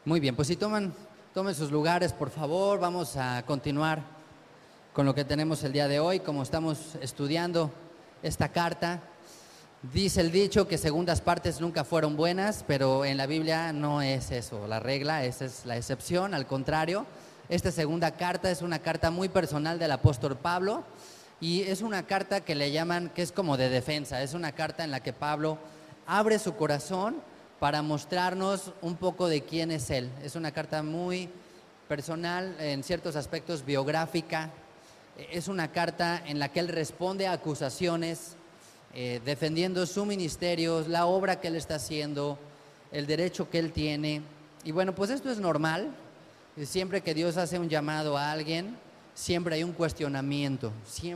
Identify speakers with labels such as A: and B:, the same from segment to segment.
A: Muy bien, pues si tomen sus lugares, por favor, vamos a continuar con lo que tenemos el día de hoy. Como estamos estudiando esta carta, dice el dicho que segundas partes nunca fueron buenas, pero en la Biblia no es eso la regla, esa es la excepción. Al contrario, esta segunda carta es una carta muy personal del apóstol Pablo y es una carta que le llaman que es como de defensa. Es una carta en la que Pablo abre su corazón para mostrarnos un poco de quién es él. Es una carta muy personal, en ciertos aspectos biográfica. Es una carta en la que él responde a acusaciones, defendiendo su ministerio, la obra que él está haciendo, el derecho que él tiene. Y bueno, pues esto es normal. Siempre que Dios hace un llamado a alguien, siempre hay un cuestionamiento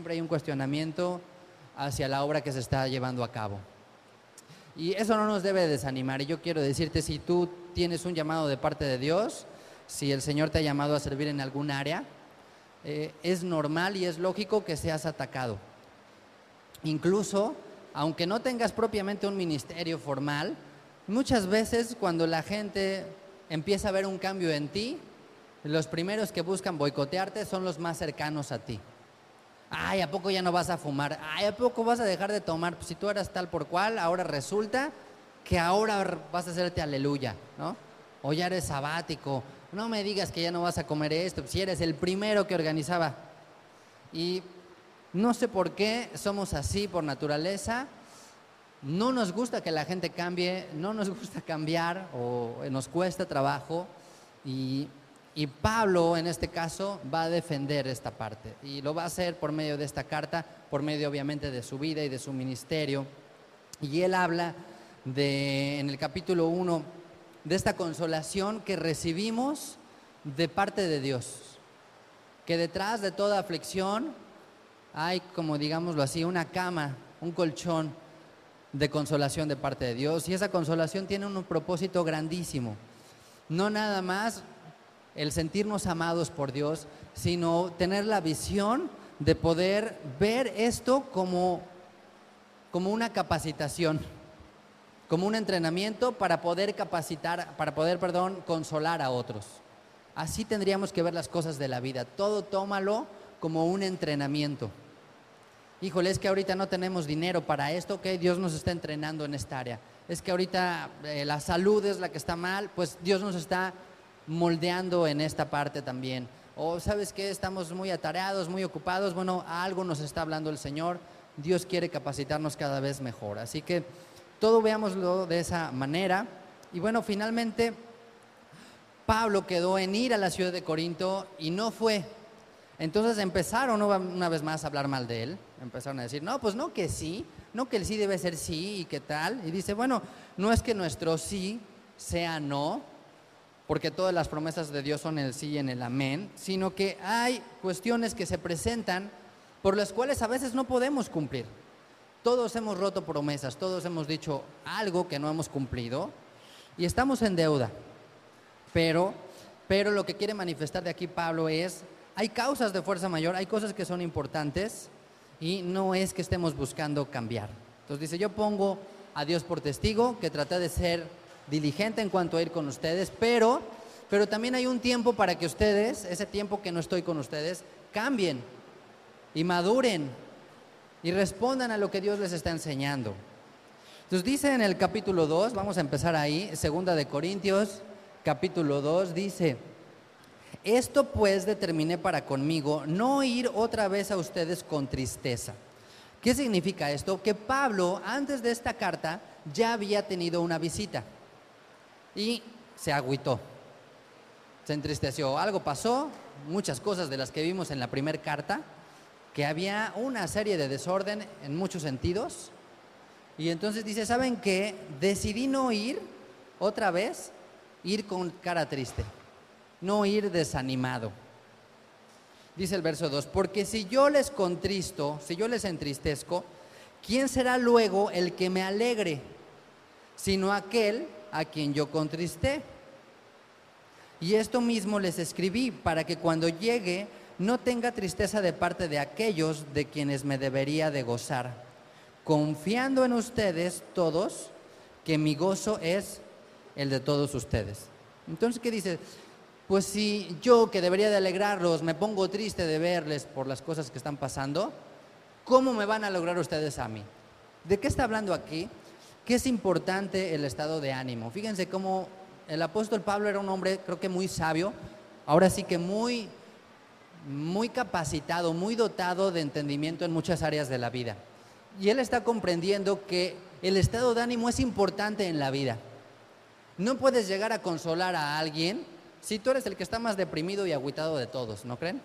A: hacia la obra que se está llevando a cabo. Y eso no nos debe desanimar. Y yo quiero decirte, si tú tienes un llamado de parte de Dios, si el Señor te ha llamado a servir en algún área, es normal y es lógico que seas atacado. Incluso, aunque no tengas propiamente un ministerio formal, muchas veces cuando la gente empieza a ver un cambio en ti, los primeros que buscan boicotearte son los más cercanos a ti. Ay, ¿a poco ya no vas a fumar? Ay, ¿a poco vas a dejar de tomar? Pues si tú eras tal por cual, ahora resulta que ahora vas a hacerte aleluya, ¿no? O ya eres sabático. No me digas que ya no vas a comer esto, si eres el primero que organizaba. Y no sé por qué somos así por naturaleza. No nos gusta que la gente cambie, no nos gusta cambiar o nos cuesta trabajo. Y Pablo, en este caso, va a defender esta parte. Y lo va a hacer por medio de esta carta, por medio obviamente de su vida y de su ministerio. Y él habla en el capítulo 1 de esta consolación que recibimos de parte de Dios. Que detrás de toda aflicción hay, como digámoslo así, una cama, un colchón de consolación de parte de Dios. Y esa consolación tiene un propósito grandísimo. No nada más el sentirnos amados por Dios, sino tener la visión de poder ver esto como una capacitación, como un entrenamiento para poder consolar a otros. Así tendríamos que ver las cosas de la vida. Todo tómalo como un entrenamiento. Híjole, es que ahorita no tenemos dinero para esto, ok, Dios nos está entrenando en esta área. Es que ahorita la salud es la que está mal, pues Dios nos está moldeando en esta parte también. O sabes que estamos muy atareados, muy ocupados, bueno, algo nos está hablando el Señor. Dios quiere capacitarnos cada vez mejor, así que todo veámoslo de esa manera. Y bueno, finalmente Pablo quedó en ir a la ciudad de Corinto y no fue. Entonces empezaron una vez más a hablar mal de él. Empezaron a decir, no, pues no que sí, no que el sí debe ser sí y qué tal. Y dice, bueno, no es que nuestro sí sea no, porque todas las promesas de Dios son el sí y en el amén, sino que hay cuestiones que se presentan por las cuales a veces no podemos cumplir. Todos hemos roto promesas, todos hemos dicho algo que no hemos cumplido y estamos en deuda. Pero lo que quiere manifestar de aquí Pablo es, hay causas de fuerza mayor, hay cosas que son importantes y no es que estemos buscando cambiar. Entonces dice, yo pongo a Dios por testigo que traté de ser diligente en cuanto a ir con ustedes, pero también hay un tiempo para que ustedes, ese tiempo que no estoy con ustedes, cambien y maduren y respondan a lo que Dios les está enseñando. Entonces dice en el capítulo 2, vamos a empezar ahí, 2 de Corintios, capítulo 2, dice, esto pues determiné para conmigo, no ir otra vez a ustedes con tristeza. ¿Qué significa esto? Que Pablo, antes de esta carta, ya había tenido una visita. Y se agüitó, se entristeció, algo pasó, muchas cosas de las que vimos en la primera carta, que había una serie de desorden en muchos sentidos. Y entonces dice, ¿saben qué? Decidí no ir otra vez, ir con cara triste, no ir desanimado. Dice el verso 2, porque si yo les contristo, si yo les entristezco, ¿quién será luego el que me alegre? Sino aquel a quien yo contristé. Y esto mismo les escribí para que cuando llegue no tenga tristeza de parte de aquellos de quienes me debería de gozar, confiando en ustedes todos, que mi gozo es el de todos ustedes. Entonces, ¿qué dice? Pues si yo, que debería de alegrarlos, me pongo triste de verles por las cosas que están pasando, ¿cómo me van a lograr ustedes a mí? ¿De qué está hablando aquí? Que es importante el estado de ánimo. Fíjense cómo el apóstol Pablo era un hombre, creo que muy sabio, ahora sí que muy capacitado, muy dotado de entendimiento en muchas áreas de la vida. Y él está comprendiendo que el estado de ánimo es importante en la vida. No puedes llegar a consolar a alguien si tú eres el que está más deprimido y agüitado de todos, ¿no creen?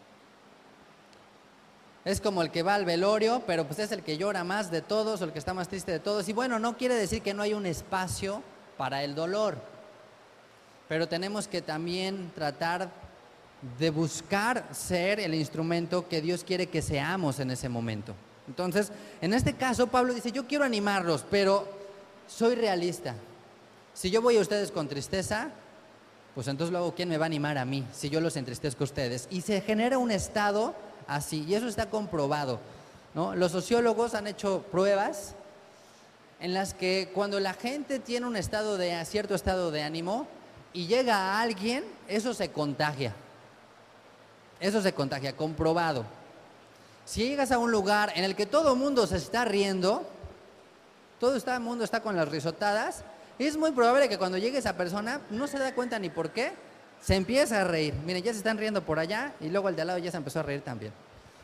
A: Es como el que va al velorio, pero pues es el que llora más de todos, o el que está más triste de todos. Y bueno, no quiere decir que no hay un espacio para el dolor, pero tenemos que también tratar de buscar ser el instrumento que Dios quiere que seamos en ese momento. Entonces, en este caso, Pablo dice, yo quiero animarlos, pero soy realista. Si yo voy a ustedes con tristeza, pues entonces luego, ¿quién me va a animar a mí si yo los entristezco a ustedes? Y se genera un estado así, y eso está comprobado, ¿no? Los sociólogos han hecho pruebas en las que cuando la gente tiene un cierto estado de ánimo y llega a alguien, eso se contagia. Eso se contagia, comprobado. Si llegas a un lugar en el que todo el mundo se está riendo, todo el mundo está con las risotadas, es muy probable que cuando llegue esa persona no se da cuenta ni por qué, se empieza a reír. Miren, ya se están riendo por allá y luego el de al lado ya se empezó a reír también.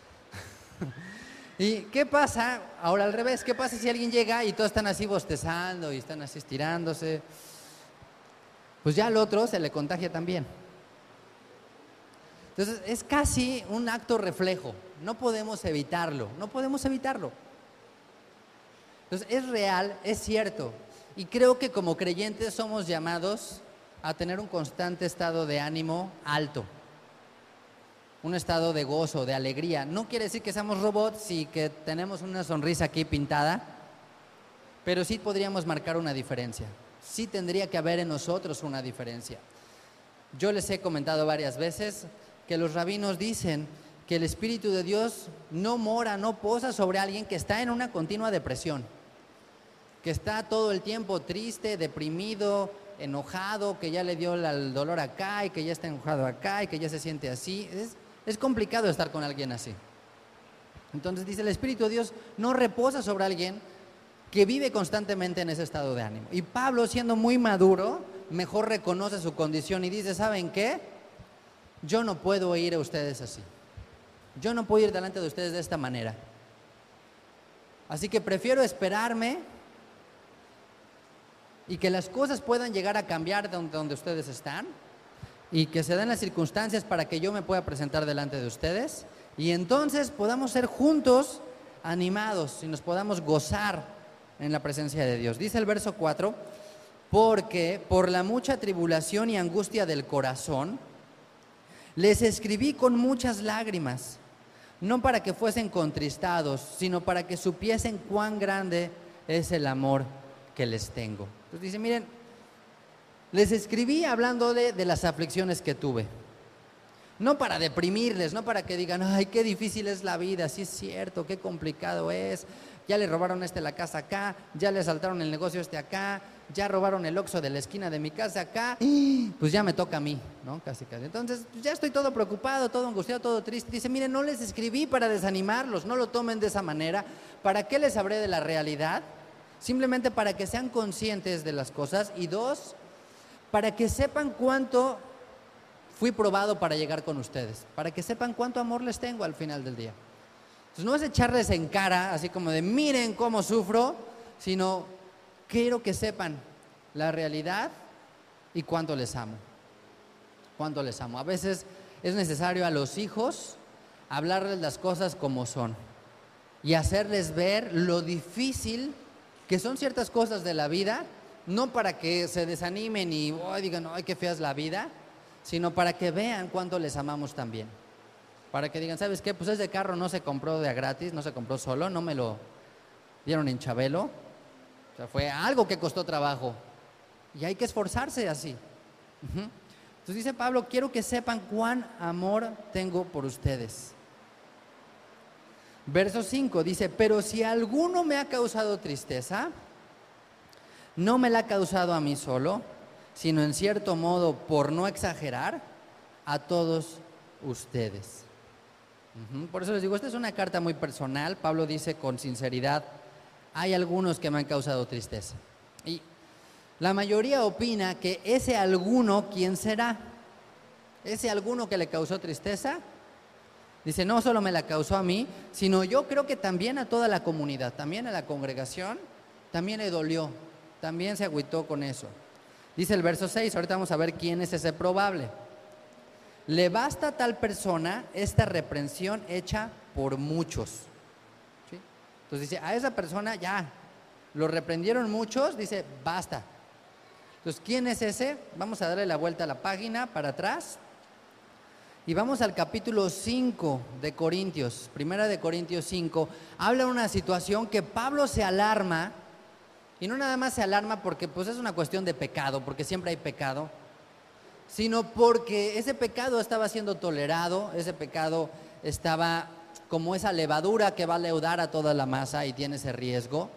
A: ¿Y qué pasa? Ahora al revés, ¿qué pasa si alguien llega y todos están así bostezando y están así estirándose? Pues ya al otro se le contagia también. Entonces es casi un acto reflejo, no podemos evitarlo, no podemos evitarlo. Entonces es real, es cierto, y creo que como creyentes somos llamados a tener un constante estado de ánimo alto, un estado de gozo, de alegría. No quiere decir que seamos robots y que tenemos una sonrisa aquí pintada, pero sí podríamos marcar una diferencia, sí tendría que haber en nosotros una diferencia. Yo les he comentado varias veces que los rabinos dicen que el Espíritu de Dios no mora, no posa sobre alguien que está en una continua depresión, que está todo el tiempo triste, deprimido, enojado, que ya le dio el dolor acá y que ya está enojado acá y que ya se siente así. Es complicado estar con alguien así. Entonces dice, el Espíritu de Dios no reposa sobre alguien que vive constantemente en ese estado de ánimo. Y Pablo, siendo muy maduro, mejor reconoce su condición y dice, ¿saben qué? Yo no puedo ir a ustedes así. Yo no puedo ir delante de ustedes de esta manera. Así que prefiero esperarme y que las cosas puedan llegar a cambiar donde ustedes están y que se den las circunstancias para que yo me pueda presentar delante de ustedes y entonces podamos ser juntos animados y nos podamos gozar en la presencia de Dios. Dice el verso 4, porque por la mucha tribulación y angustia del corazón les escribí con muchas lágrimas, no para que fuesen contristados, sino para que supiesen cuán grande es el amor que les tengo. Entonces dice, miren, les escribí hablando de las aflicciones que tuve. No para deprimirles, no para que digan, ay, qué difícil es la vida, sí es cierto, qué complicado es. Ya le robaron la casa acá, ya le asaltaron el negocio acá, ya robaron el Oxxo de la esquina de mi casa acá, pues ya me toca a mí, ¿no? Casi. Entonces, pues ya estoy todo preocupado, todo angustiado, todo triste. Dice, miren, no les escribí para desanimarlos, no lo tomen de esa manera. ¿Para qué les hablé de la realidad? Simplemente para que sean conscientes de las cosas. Y dos, para que sepan cuánto fui probado para llegar con ustedes, para que sepan cuánto amor les tengo al final del día. Entonces no es echarles en cara, así como de miren cómo sufro, sino quiero que sepan la realidad y cuánto les amo. Cuánto les amo. A veces es necesario a los hijos hablarles las cosas como son y hacerles ver lo difícil que son ciertas cosas de la vida, no para que se desanimen y digan, ay, qué fea es la vida, sino para que vean cuánto les amamos también. Para que digan, ¿sabes qué? Pues ese carro no se compró de a gratis, no se compró solo, no me lo dieron en Chabelo. O sea, fue algo que costó trabajo. Y hay que esforzarse así. Entonces dice Pablo, quiero que sepan cuán amor tengo por ustedes. Verso 5 dice, pero si alguno me ha causado tristeza, no me la ha causado a mí solo, sino en cierto modo, por no exagerar, a todos ustedes. Por eso les digo, esta es una carta muy personal. Pablo dice con sinceridad, hay algunos que me han causado tristeza. Y la mayoría opina que ese alguno, ¿quién será? Ese alguno que le causó tristeza, dice, no solo me la causó a mí, sino yo creo que también a toda la comunidad, también a la congregación, también le dolió, también se agüitó con eso. Dice el verso 6, ahorita vamos a ver quién es ese probable. Le basta a tal persona esta reprensión hecha por muchos. ¿Sí? Entonces dice, a esa persona ya, lo reprendieron muchos, dice, basta. Entonces, ¿quién es ese? Vamos a darle la vuelta a la página para atrás. Y vamos al capítulo 5 de Corintios, primera de Corintios 5, habla de una situación que Pablo se alarma, y no nada más se alarma porque pues es una cuestión de pecado, porque siempre hay pecado, sino porque ese pecado estaba siendo tolerado, ese pecado estaba como esa levadura que va a leudar a toda la masa y tiene ese riesgo,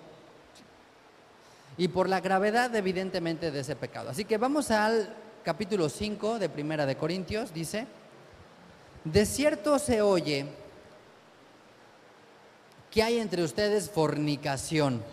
A: y por la gravedad evidentemente de ese pecado. Así que vamos al capítulo 5 de primera de Corintios, dice: de cierto se oye que hay entre ustedes fornicación,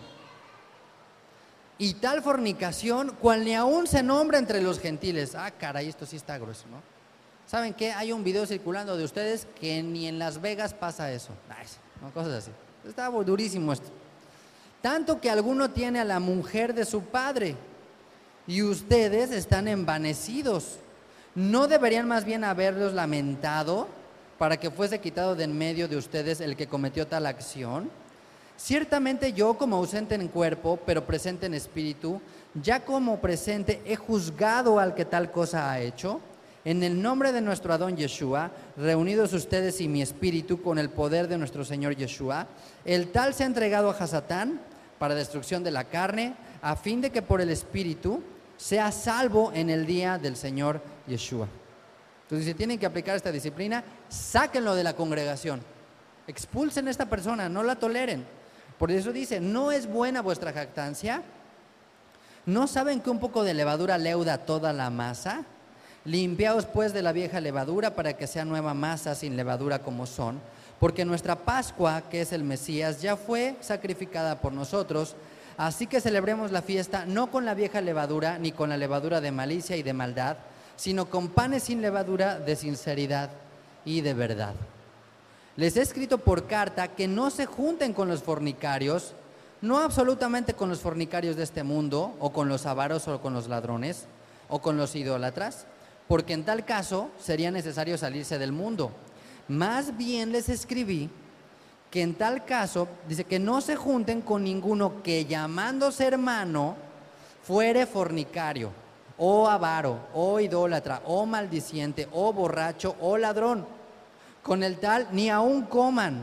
A: y tal fornicación cual ni aún se nombra entre los gentiles. Ah, caray, esto sí está grueso, ¿no? ¿Saben qué? Hay un video circulando de ustedes que ni en Las Vegas pasa eso. ¿No? Cosas así. Está durísimo esto. Tanto que alguno tiene a la mujer de su padre, y ustedes están envanecidos. ¿No deberían más bien haberlos lamentado para que fuese quitado de en medio de ustedes el que cometió tal acción? Ciertamente yo, como ausente en cuerpo, pero presente en espíritu, ya como presente he juzgado al que tal cosa ha hecho. En el nombre de nuestro Adón Yeshua, reunidos ustedes y mi espíritu con el poder de nuestro Señor Yeshua, el tal se ha entregado a Hasatán para destrucción de la carne, a fin de que por el espíritu sea salvo en el día del Señor Yeshua. Entonces, si tienen que aplicar esta disciplina, sáquenlo de la congregación, expulsen a esta persona, no la toleren. Por eso dice, ¿no es buena vuestra jactancia? ¿No saben que un poco de levadura leuda toda la masa? Limpiaos pues de la vieja levadura para que sea nueva masa sin levadura como son, porque nuestra Pascua, que es el Mesías, ya fue sacrificada por nosotros. Así que celebremos la fiesta no con la vieja levadura, ni con la levadura de malicia y de maldad, sino con panes sin levadura de sinceridad y de verdad. Les he escrito por carta que no se junten con los fornicarios, no absolutamente con los fornicarios de este mundo, o con los avaros, o con los ladrones, o con los idólatras, porque en tal caso sería necesario salirse del mundo. Más bien les escribí que en tal caso, dice, que no se junten con ninguno que llamándose hermano fuere fornicario, o avaro, o idólatra, o maldiciente, o borracho, o ladrón. Con el tal ni aún coman.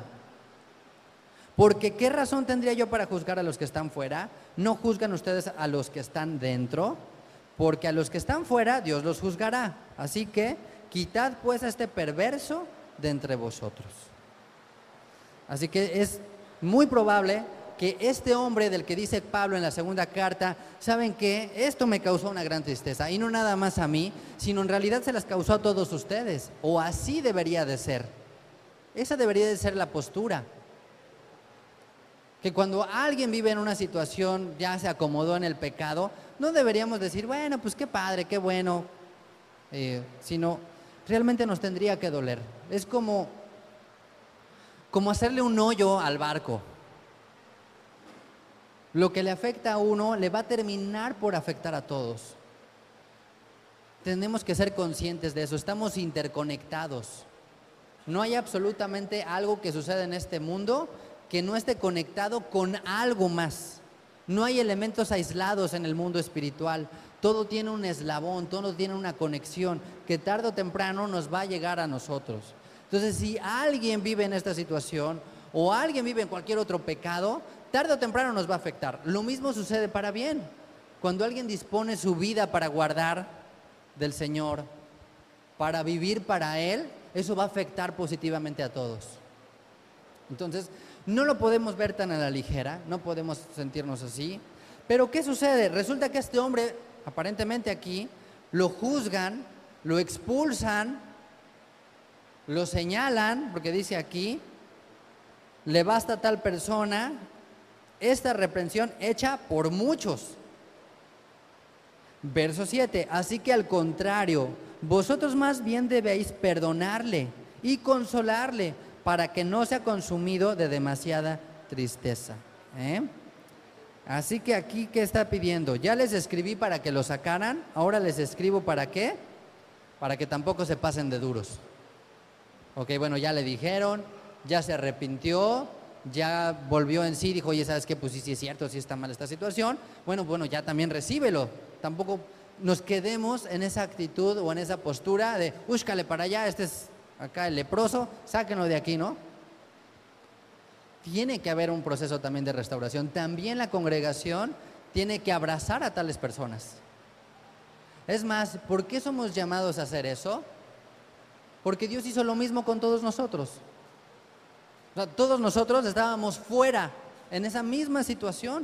A: Porque ¿qué razón tendría yo para juzgar a los que están fuera? ¿No juzgan ustedes a los que están dentro? Porque a los que están fuera Dios los juzgará. Así que quitad pues a este perverso de entre vosotros. Así que es muy probable que este hombre del que dice Pablo en la segunda carta, ¿saben qué? Esto me causó una gran tristeza, y no nada más a mí, sino en realidad se las causó a todos ustedes, o así debería de ser. Esa debería de ser la postura. Que cuando alguien vive en una situación, ya se acomodó en el pecado, no deberíamos decir, bueno, pues qué padre, qué bueno, sino realmente nos tendría que doler. Es como hacerle un hoyo al barco. Lo que le afecta a uno le va a terminar por afectar a todos. Tenemos que ser conscientes de eso, estamos interconectados. No hay absolutamente algo que suceda en este mundo que no esté conectado con algo más. No hay elementos aislados en el mundo espiritual. Todo tiene un eslabón, todo tiene una conexión que tarde o temprano nos va a llegar a nosotros. Entonces, si alguien vive en esta situación o alguien vive en cualquier otro pecado, tarde o temprano nos va a afectar. Lo mismo sucede para bien. Cuando alguien dispone su vida para guardar del Señor, para vivir para Él, eso va a afectar positivamente a todos. Entonces, no lo podemos ver tan a la ligera, no podemos sentirnos así. Pero ¿qué sucede? Resulta que este hombre Aparentemente aquí lo juzgan, lo expulsan, lo señalan, porque dice aquí, le basta a tal persona esta reprensión hecha por muchos. Verso 7, así que al contrario, vosotros más bien debéis perdonarle y consolarle para que no sea consumido de demasiada tristeza. Así que aquí, ¿qué está pidiendo? Ya les escribí para que lo sacaran, ahora les escribo ¿para qué? Para que tampoco se pasen de duros. Ok, bueno, ya le dijeron, ya se arrepintió, ya volvió en sí, dijo, oye, ¿sabes qué? Pues sí es cierto, sí está mal esta situación. Bueno, ya también recíbelo. Tampoco nos quedemos en esa actitud o en esa postura de, búscale para allá, este es acá el leproso, sáquenlo de aquí, ¿no? Tiene que haber un proceso también de restauración. También la congregación tiene que abrazar a tales personas. Es más, ¿por qué somos llamados a hacer eso? Porque Dios hizo lo mismo con todos nosotros. O sea, todos nosotros estábamos fuera, en esa misma situación.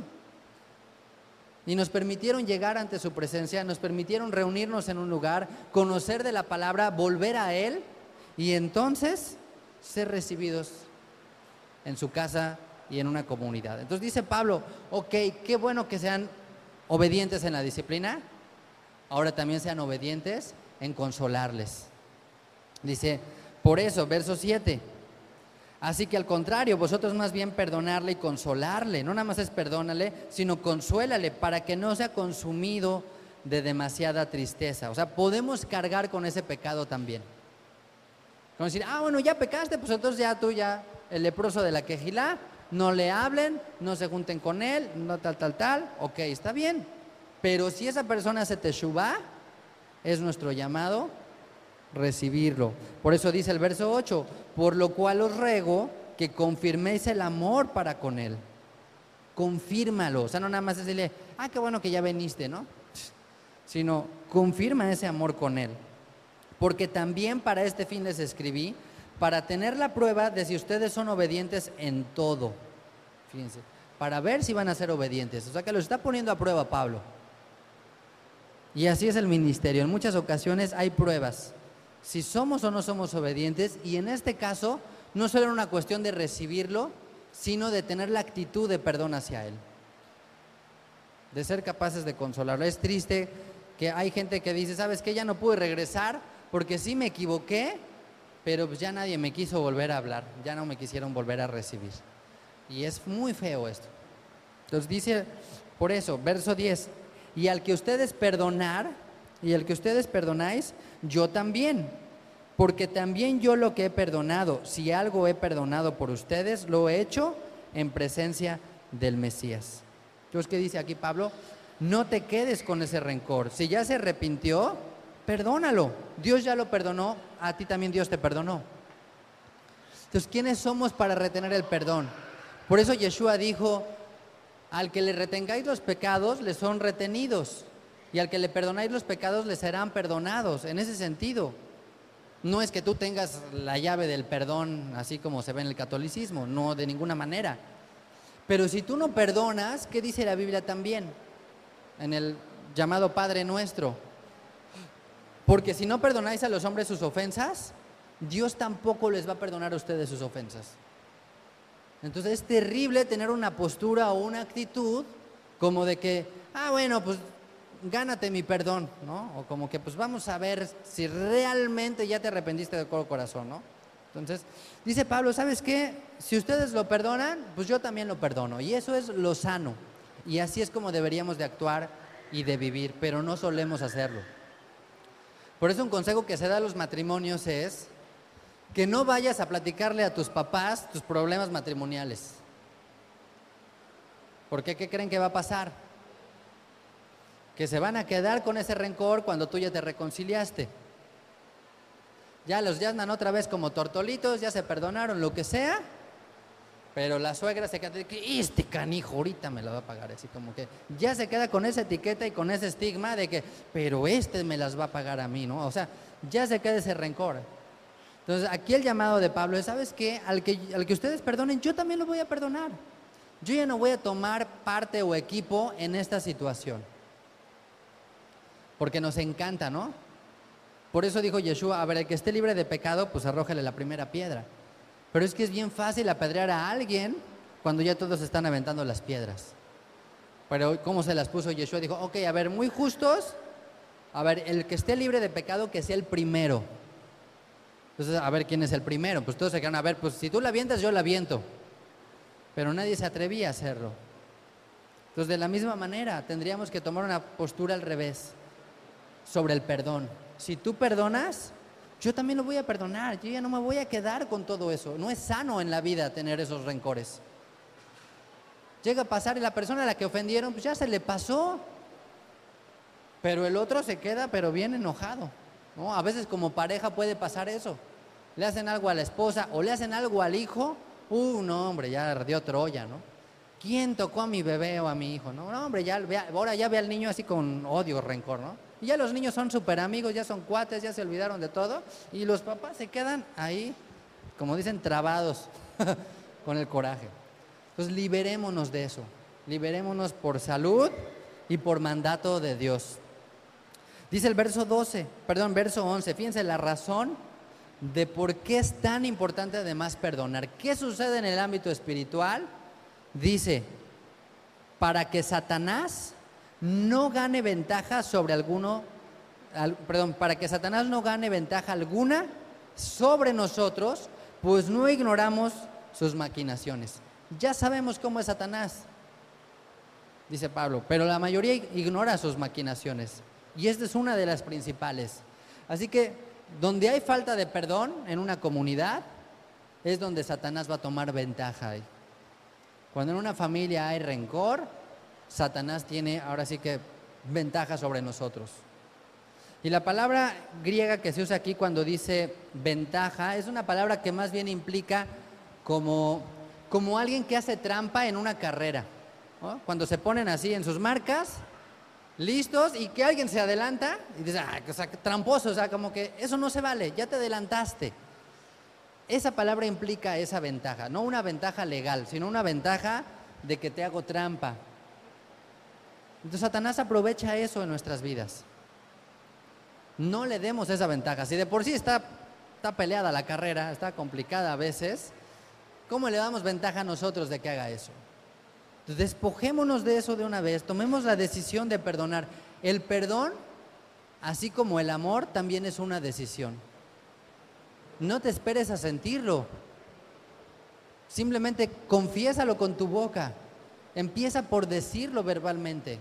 A: Y nos permitieron llegar ante su presencia, nos permitieron reunirnos en un lugar, conocer de la palabra, volver a Él y entonces ser recibidos en su casa y en una comunidad. Entonces dice Pablo, ok, qué bueno que sean obedientes en la disciplina, ahora también sean obedientes en consolarles. Dice, por eso, verso 7, así que al contrario, vosotros más bien perdonarle y consolarle, no nada más es perdónale, sino consuélale para que no sea consumido de demasiada tristeza. O sea, podemos cargar con ese pecado también. Como decir, bueno, ya pecaste, pues entonces ya el leproso de la quejilá, no le hablen, no se junten con él, no tal, ok, está bien. Pero si esa persona se teshuvá, es nuestro llamado recibirlo. Por eso dice el verso 8, por lo cual os ruego que confirméis el amor para con él. Confírmalo, o sea, no nada más decirle, qué bueno que ya viniste, ¿no? Sino confirma ese amor con él. Porque también para este fin les escribí, para tener la prueba de si ustedes son obedientes en todo. Fíjense, para ver si van a ser obedientes. O sea que los está poniendo a prueba Pablo. Y así es el ministerio. En muchas ocasiones hay pruebas. Si somos o no somos obedientes, y en este caso no solo era una cuestión de recibirlo, sino de tener la actitud de perdón hacia él, de ser capaces de consolarlo. Es triste que hay gente que dice, ¿sabes qué? Ya no pude regresar porque sí me equivoqué, pero pues ya nadie me quiso volver a hablar, ya no me quisieron volver a recibir. Y es muy feo esto. Entonces dice, por eso, verso 10, y al que ustedes perdonáis, yo también, porque también yo lo que he perdonado, si algo he perdonado por ustedes, lo he hecho en presencia del Mesías. Entonces, ¿qué dice aquí Pablo? No te quedes con ese rencor. Si ya se arrepintió, perdónalo. Dios ya lo perdonó, a ti también Dios te perdonó. Entonces, ¿quiénes somos para retener el perdón? Por eso Yeshua dijo, al que le retengáis los pecados, les son retenidos. Y al que le perdonáis los pecados, les serán perdonados. En ese sentido, no es que tú tengas la llave del perdón, así como se ve en el catolicismo, no, de ninguna manera. Pero si tú no perdonas, ¿qué dice la Biblia también? En el llamado Padre Nuestro. Porque si no perdonáis a los hombres sus ofensas, Dios tampoco les va a perdonar a ustedes sus ofensas. Entonces es terrible tener una postura o una actitud como de que, bueno, pues gánate mi perdón, ¿no? O como que pues vamos a ver si realmente ya te arrepentiste de todo corazón, ¿no? Entonces, dice Pablo, ¿sabes qué? Si ustedes lo perdonan, pues yo también lo perdono. Y eso es lo sano. Y así es como deberíamos de actuar y de vivir, pero no solemos hacerlo. Por eso un consejo que se da a los matrimonios es que no vayas a platicarle a tus papás tus problemas matrimoniales. ¿Por qué? ¿Qué creen que va a pasar? Que se van a quedar con ese rencor cuando tú ya te reconciliaste. Ya los ya andan otra vez como tortolitos, ya se perdonaron, lo que sea, pero la suegra se queda de que este canijo ahorita me lo va a pagar, así como que ya se queda con esa etiqueta y con ese estigma de que, pero este me las va a pagar a mí, ¿no? O sea, ya se queda ese rencor. Entonces, aquí el llamado de Pablo es, ¿sabes qué? Al que ustedes perdonen, yo también lo voy a perdonar. Yo ya no voy a tomar parte o equipo en esta situación. porque nos encanta, ¿no? Por eso dijo Yeshua, a ver, el que esté libre de pecado, pues arrójale la primera piedra. Pero es que es bien fácil apedrear a alguien cuando ya todos están aventando las piedras. Pero ¿cómo se las puso Yeshua? Dijo, ok, a ver, muy justos, a ver, el que esté libre de pecado, que sea el primero. Entonces, a ver, ¿quién es el primero? Pues todos se quedaron, a ver, pues si tú la avientas, yo la aviento. Pero nadie se atrevía a hacerlo. Entonces, de la misma manera, tendríamos que tomar una postura al revés sobre el perdón. Si tú perdonas, yo también lo voy a perdonar. Yo ya no me voy a quedar con todo eso. No es sano en la vida tener esos rencores. Llega a pasar y la persona a la que ofendieron, pues ya se le pasó. Pero el otro se queda, pero bien enojado, ¿no? A veces como pareja puede pasar eso. Le hacen algo a la esposa o le hacen algo al hijo. No, hombre, ya ardió Troya, ¿no? ¿Quién tocó a mi bebé o a mi hijo? No, no, hombre, ahora ya ve al niño así con odio, rencor, ¿no? Y ya los niños son súper amigos, ya son cuates, ya se olvidaron de todo. Y los papás se quedan ahí, como dicen, trabados con el coraje. Entonces liberémonos de eso. Liberémonos por salud y por mandato de Dios. Dice el verso 11, fíjense la razón de por qué es tan importante además perdonar. ¿Qué sucede en el ámbito espiritual? Dice, para que Satanás no gane ventaja para que Satanás no gane ventaja alguna sobre nosotros, pues no ignoramos sus maquinaciones. Ya sabemos cómo es Satanás, dice Pablo, pero la mayoría ignora sus maquinaciones. Y esta es una de las principales. Así que donde hay falta de perdón en una comunidad, es donde Satanás va a tomar ventaja ahí. Cuando en una familia hay rencor, Satanás tiene ahora sí que ventaja sobre nosotros. Y la palabra griega que se usa aquí cuando dice ventaja, es una palabra que más bien implica como alguien que hace trampa en una carrera, ¿no? Cuando se ponen así en sus marcas, listos, y que alguien se adelanta y dice, o sea, tramposo, o sea, como que eso no se vale, ya te adelantaste. Esa palabra implica esa ventaja, no una ventaja legal, sino una ventaja de que te hago trampa. Entonces Satanás aprovecha eso en nuestras vidas. No le demos esa ventaja. Si de por sí está peleada la carrera, está complicada a veces, ¿cómo le damos ventaja a nosotros de que haga eso? Entonces, despojémonos de eso de una vez, tomemos la decisión de perdonar. El perdón, así como el amor, también es una decisión. No te esperes a sentirlo. Simplemente confiésalo con tu boca. Empieza por decirlo verbalmente.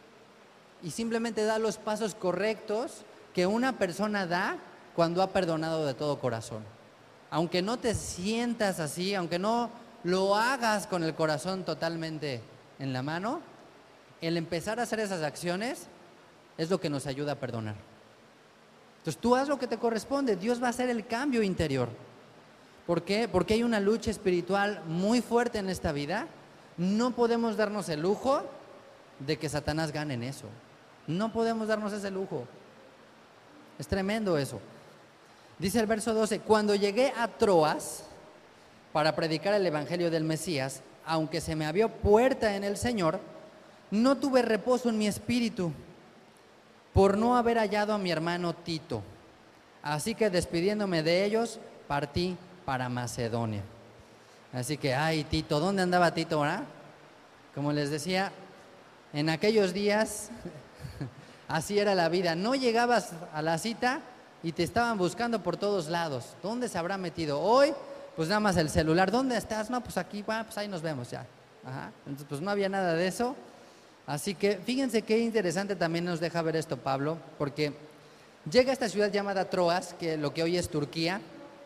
A: Y simplemente da los pasos correctos que una persona da cuando ha perdonado de todo corazón. Aunque no te sientas así, aunque no lo hagas con el corazón totalmente en la mano, el empezar a hacer esas acciones es lo que nos ayuda a perdonar. Entonces tú haz lo que te corresponde, Dios va a hacer el cambio interior. ¿Por qué? Porque hay una lucha espiritual muy fuerte en esta vida. No podemos darnos el lujo de que Satanás gane en eso. No podemos darnos ese lujo. Es tremendo eso. Dice el verso 12, cuando llegué a Troas para predicar el evangelio del Mesías, aunque se me abrió puerta en el Señor, no tuve reposo en mi espíritu por no haber hallado a mi hermano Tito. Así que despidiéndome de ellos, partí para Macedonia. Así que, ay, Tito, ¿dónde andaba Tito ahora? Como les decía, en aquellos días, así era la vida. No llegabas a la cita y te estaban buscando por todos lados. ¿Dónde se habrá metido? Hoy, pues nada más el celular. ¿Dónde estás? No, pues aquí, bueno, pues ahí nos vemos ya. Ajá. Entonces, pues no había nada de eso. Así que fíjense qué interesante también nos deja ver esto Pablo, porque llega a esta ciudad llamada Troas, que lo que hoy es Turquía,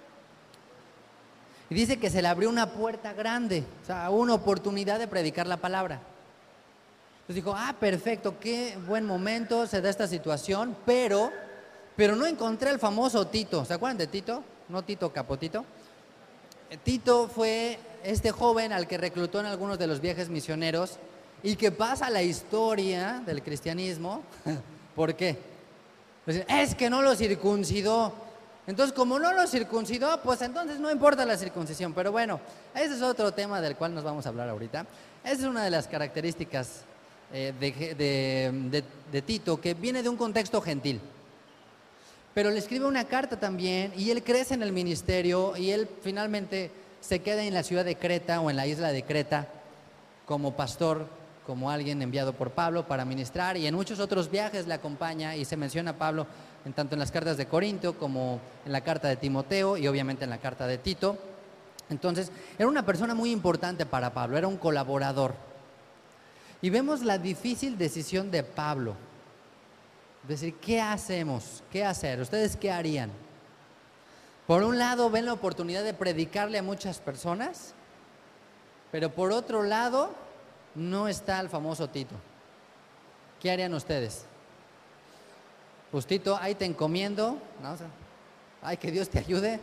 A: y dice que se le abrió una puerta grande, o sea, una oportunidad de predicar la palabra. Entonces dijo, perfecto, qué buen momento se da esta situación, pero no encontré al famoso Tito. ¿Se acuerdan de Tito? No Tito Capotito. Tito fue este joven al que reclutó en algunos de los viajes misioneros y que pasa la historia del cristianismo. ¿Por qué? Pues, es que no lo circuncidó. Entonces, como no lo circuncidó, pues entonces no importa la circuncisión. Pero bueno, ese es otro tema del cual nos vamos a hablar ahorita. Esa es una de las características de Tito, que viene de un contexto gentil. Pero le escribe una carta también y él crece en el ministerio y él finalmente se queda en la ciudad de Creta o en la isla de Creta como pastor, como alguien enviado por Pablo para ministrar, y en muchos otros viajes le acompaña y se menciona a Pablo tanto en las cartas de Corinto como en la carta de Timoteo y obviamente en la carta de Tito. Entonces era una persona muy importante para Pablo, era un colaborador. Y vemos la difícil decisión de Pablo, decir, ¿qué hacemos? ¿Qué hacer? ¿Ustedes qué harían? Por un lado ven la oportunidad de predicarle a muchas personas, pero por otro lado no está el famoso Tito. ¿Qué harían ustedes? Pues Tito, ahí te encomiendo, ¿no? O sea, ay, que Dios te ayude,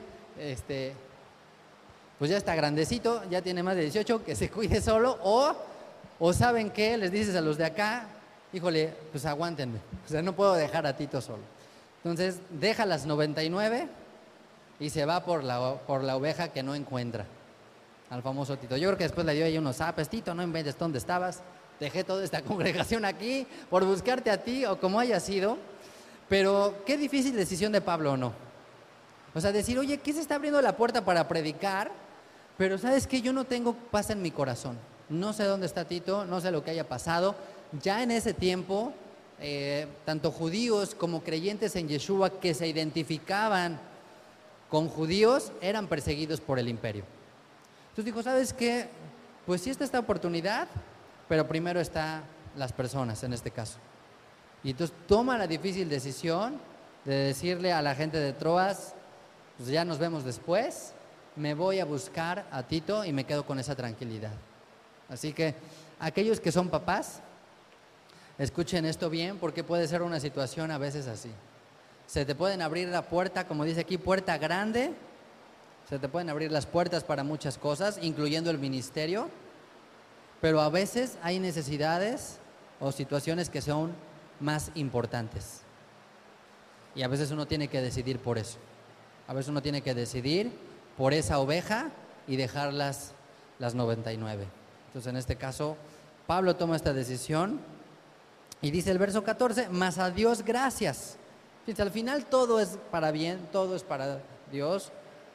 A: pues ya está grandecito, ya tiene más de 18, que se cuide solo, o ¿saben qué? Les dices a los de acá, híjole, pues aguántenme, o sea, no puedo dejar a Tito solo. Entonces deja las 99 y se va por la oveja que no encuentra, al famoso Tito. Yo creo que después le dio ahí unos zapes, Tito, no inventes dónde estabas, dejé toda esta congregación aquí por buscarte a ti, o como haya sido. Pero qué difícil decisión de Pablo, ¿o no? O sea, decir, oye, ¿qué se está abriendo la puerta para predicar? Pero ¿sabes qué? Yo no tengo paz en mi corazón. No sé dónde está Tito, no sé lo que haya pasado. Ya en ese tiempo, tanto judíos como creyentes en Yeshua que se identificaban con judíos eran perseguidos por el imperio. Entonces dijo, ¿sabes qué? Pues sí está esta oportunidad, pero primero están las personas en este caso. Y entonces toma la difícil decisión de decirle a la gente de Troas, pues ya nos vemos después, me voy a buscar a Tito y me quedo con esa tranquilidad. Así que aquellos que son papás, escuchen esto bien, porque puede ser una situación a veces así. Se te pueden abrir la puerta, como dice aquí, puerta grande, se te pueden abrir las puertas para muchas cosas, incluyendo el ministerio, pero a veces hay necesidades o situaciones que son más importantes. Y a veces uno tiene que decidir por eso. A veces uno tiene que decidir por esa oveja y dejar las 99. Entonces en este caso Pablo toma esta decisión y dice el verso 14, mas a Dios gracias. Fíjense, al final todo es para bien, todo es para Dios,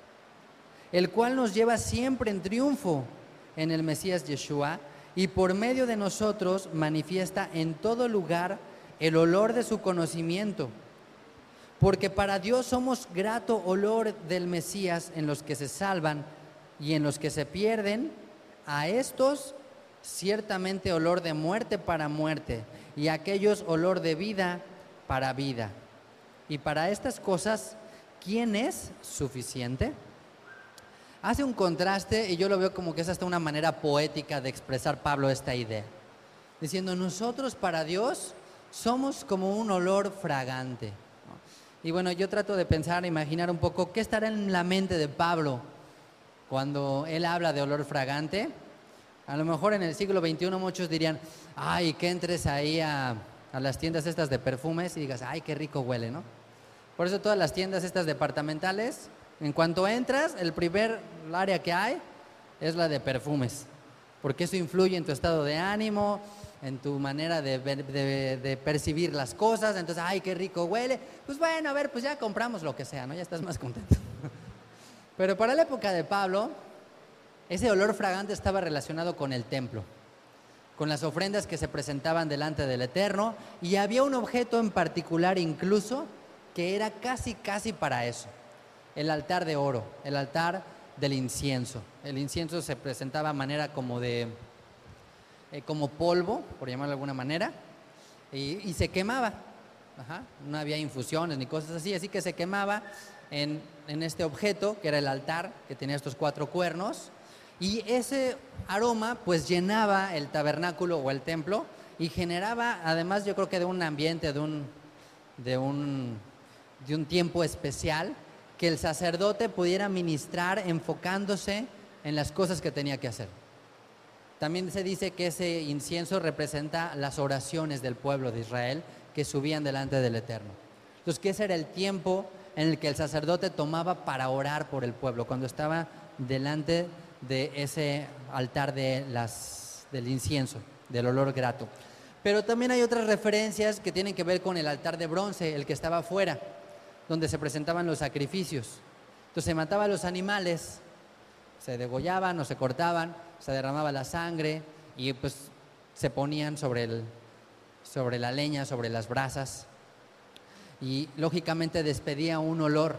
A: el cual nos lleva siempre en triunfo en el Mesías Yeshua, y por medio de nosotros manifiesta en todo lugar el olor de su conocimiento, porque para Dios somos grato olor del Mesías en los que se salvan y en los que se pierden. A estos ciertamente olor de muerte para muerte, y a aquellos olor de vida para vida. Y para estas cosas, ¿quién es suficiente? Hace un contraste, y yo lo veo como que es hasta una manera poética de expresar Pablo esta idea, diciendo, nosotros para Dios somos como un olor fragante, ¿no? Y bueno, yo trato de pensar, imaginar un poco qué estará en la mente de Pablo cuando él habla de olor fragante. A lo mejor en el siglo XXI muchos dirían, ay, que entres ahí a las tiendas estas de perfumes y digas, ay, qué rico huele, ¿no? Por eso todas las tiendas estas departamentales, en cuanto entras, el primer área que hay es la de perfumes, porque eso influye en tu estado de ánimo, en tu manera de percibir las cosas. Entonces, ay, qué rico huele, pues bueno, a ver, pues ya compramos lo que sea, ¿no? Ya estás más contento. Pero para la época de Pablo, ese olor fragante estaba relacionado con el templo, con las ofrendas que se presentaban delante del Eterno, y había un objeto en particular incluso que era casi para eso, el altar de oro, el altar del incienso. El incienso se presentaba a manera como como polvo, por llamarlo de alguna manera, y se quemaba. No había infusiones ni cosas así que se quemaba en este objeto que era el altar, que tenía estos 4 cuernos, y ese aroma pues llenaba el tabernáculo o el templo y generaba, además yo creo que de un ambiente, de un tiempo especial, que el sacerdote pudiera ministrar enfocándose en las cosas que tenía que hacer. También se dice que ese incienso representa las oraciones del pueblo de Israel que subían delante del Eterno. Entonces, que ese era el tiempo en el que el sacerdote tomaba para orar por el pueblo, cuando estaba delante de ese altar del incienso, del olor grato. Pero también hay otras referencias que tienen que ver con el altar de bronce, el que estaba afuera, donde se presentaban los sacrificios. Entonces se mataban los animales, se degollaban o se cortaban, se derramaba la sangre y pues se ponían sobre la leña, sobre las brasas, y lógicamente despedía un olor.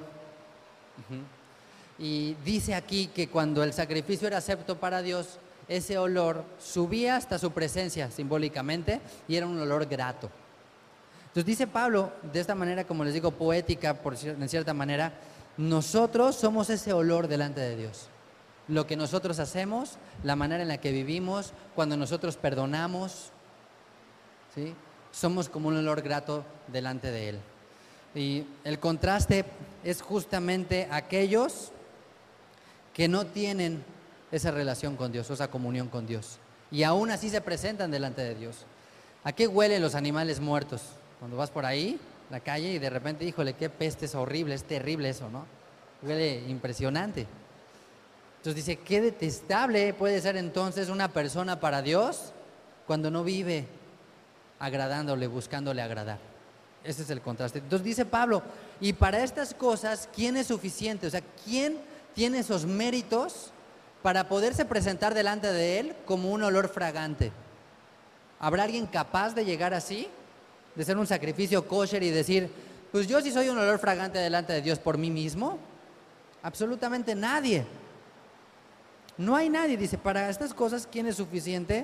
A: Y dice aquí que cuando el sacrificio era acepto para Dios, ese olor subía hasta su presencia simbólicamente y era un olor grato. Entonces dice Pablo, de esta manera, como les digo, poética, en cierta manera, nosotros somos ese olor delante de Dios. Lo que nosotros hacemos, la manera en la que vivimos, cuando nosotros perdonamos, ¿sí? Somos como un olor grato delante de Él. Y el contraste es justamente aquellos que no tienen esa relación con Dios, esa comunión con Dios, y aún así se presentan delante de Dios. ¿A qué huelen los animales muertos? Cuando vas por ahí, la calle, y de repente, híjole, qué peste, es horrible, es terrible eso, ¿no? Huele impresionante. Entonces dice, qué detestable puede ser entonces una persona para Dios cuando no vive agradándole, buscándole agradar. Ese es el contraste. Entonces dice Pablo, y para estas cosas, ¿quién es suficiente? O sea, ¿quién tiene esos méritos para poderse presentar delante de Él como un olor fragante? ¿Habrá alguien capaz de llegar así? De ser un sacrificio kosher y decir, pues yo sí soy un olor fragante delante de Dios por mí mismo. Absolutamente nadie. No hay nadie. Dice, para estas cosas, ¿quién es suficiente?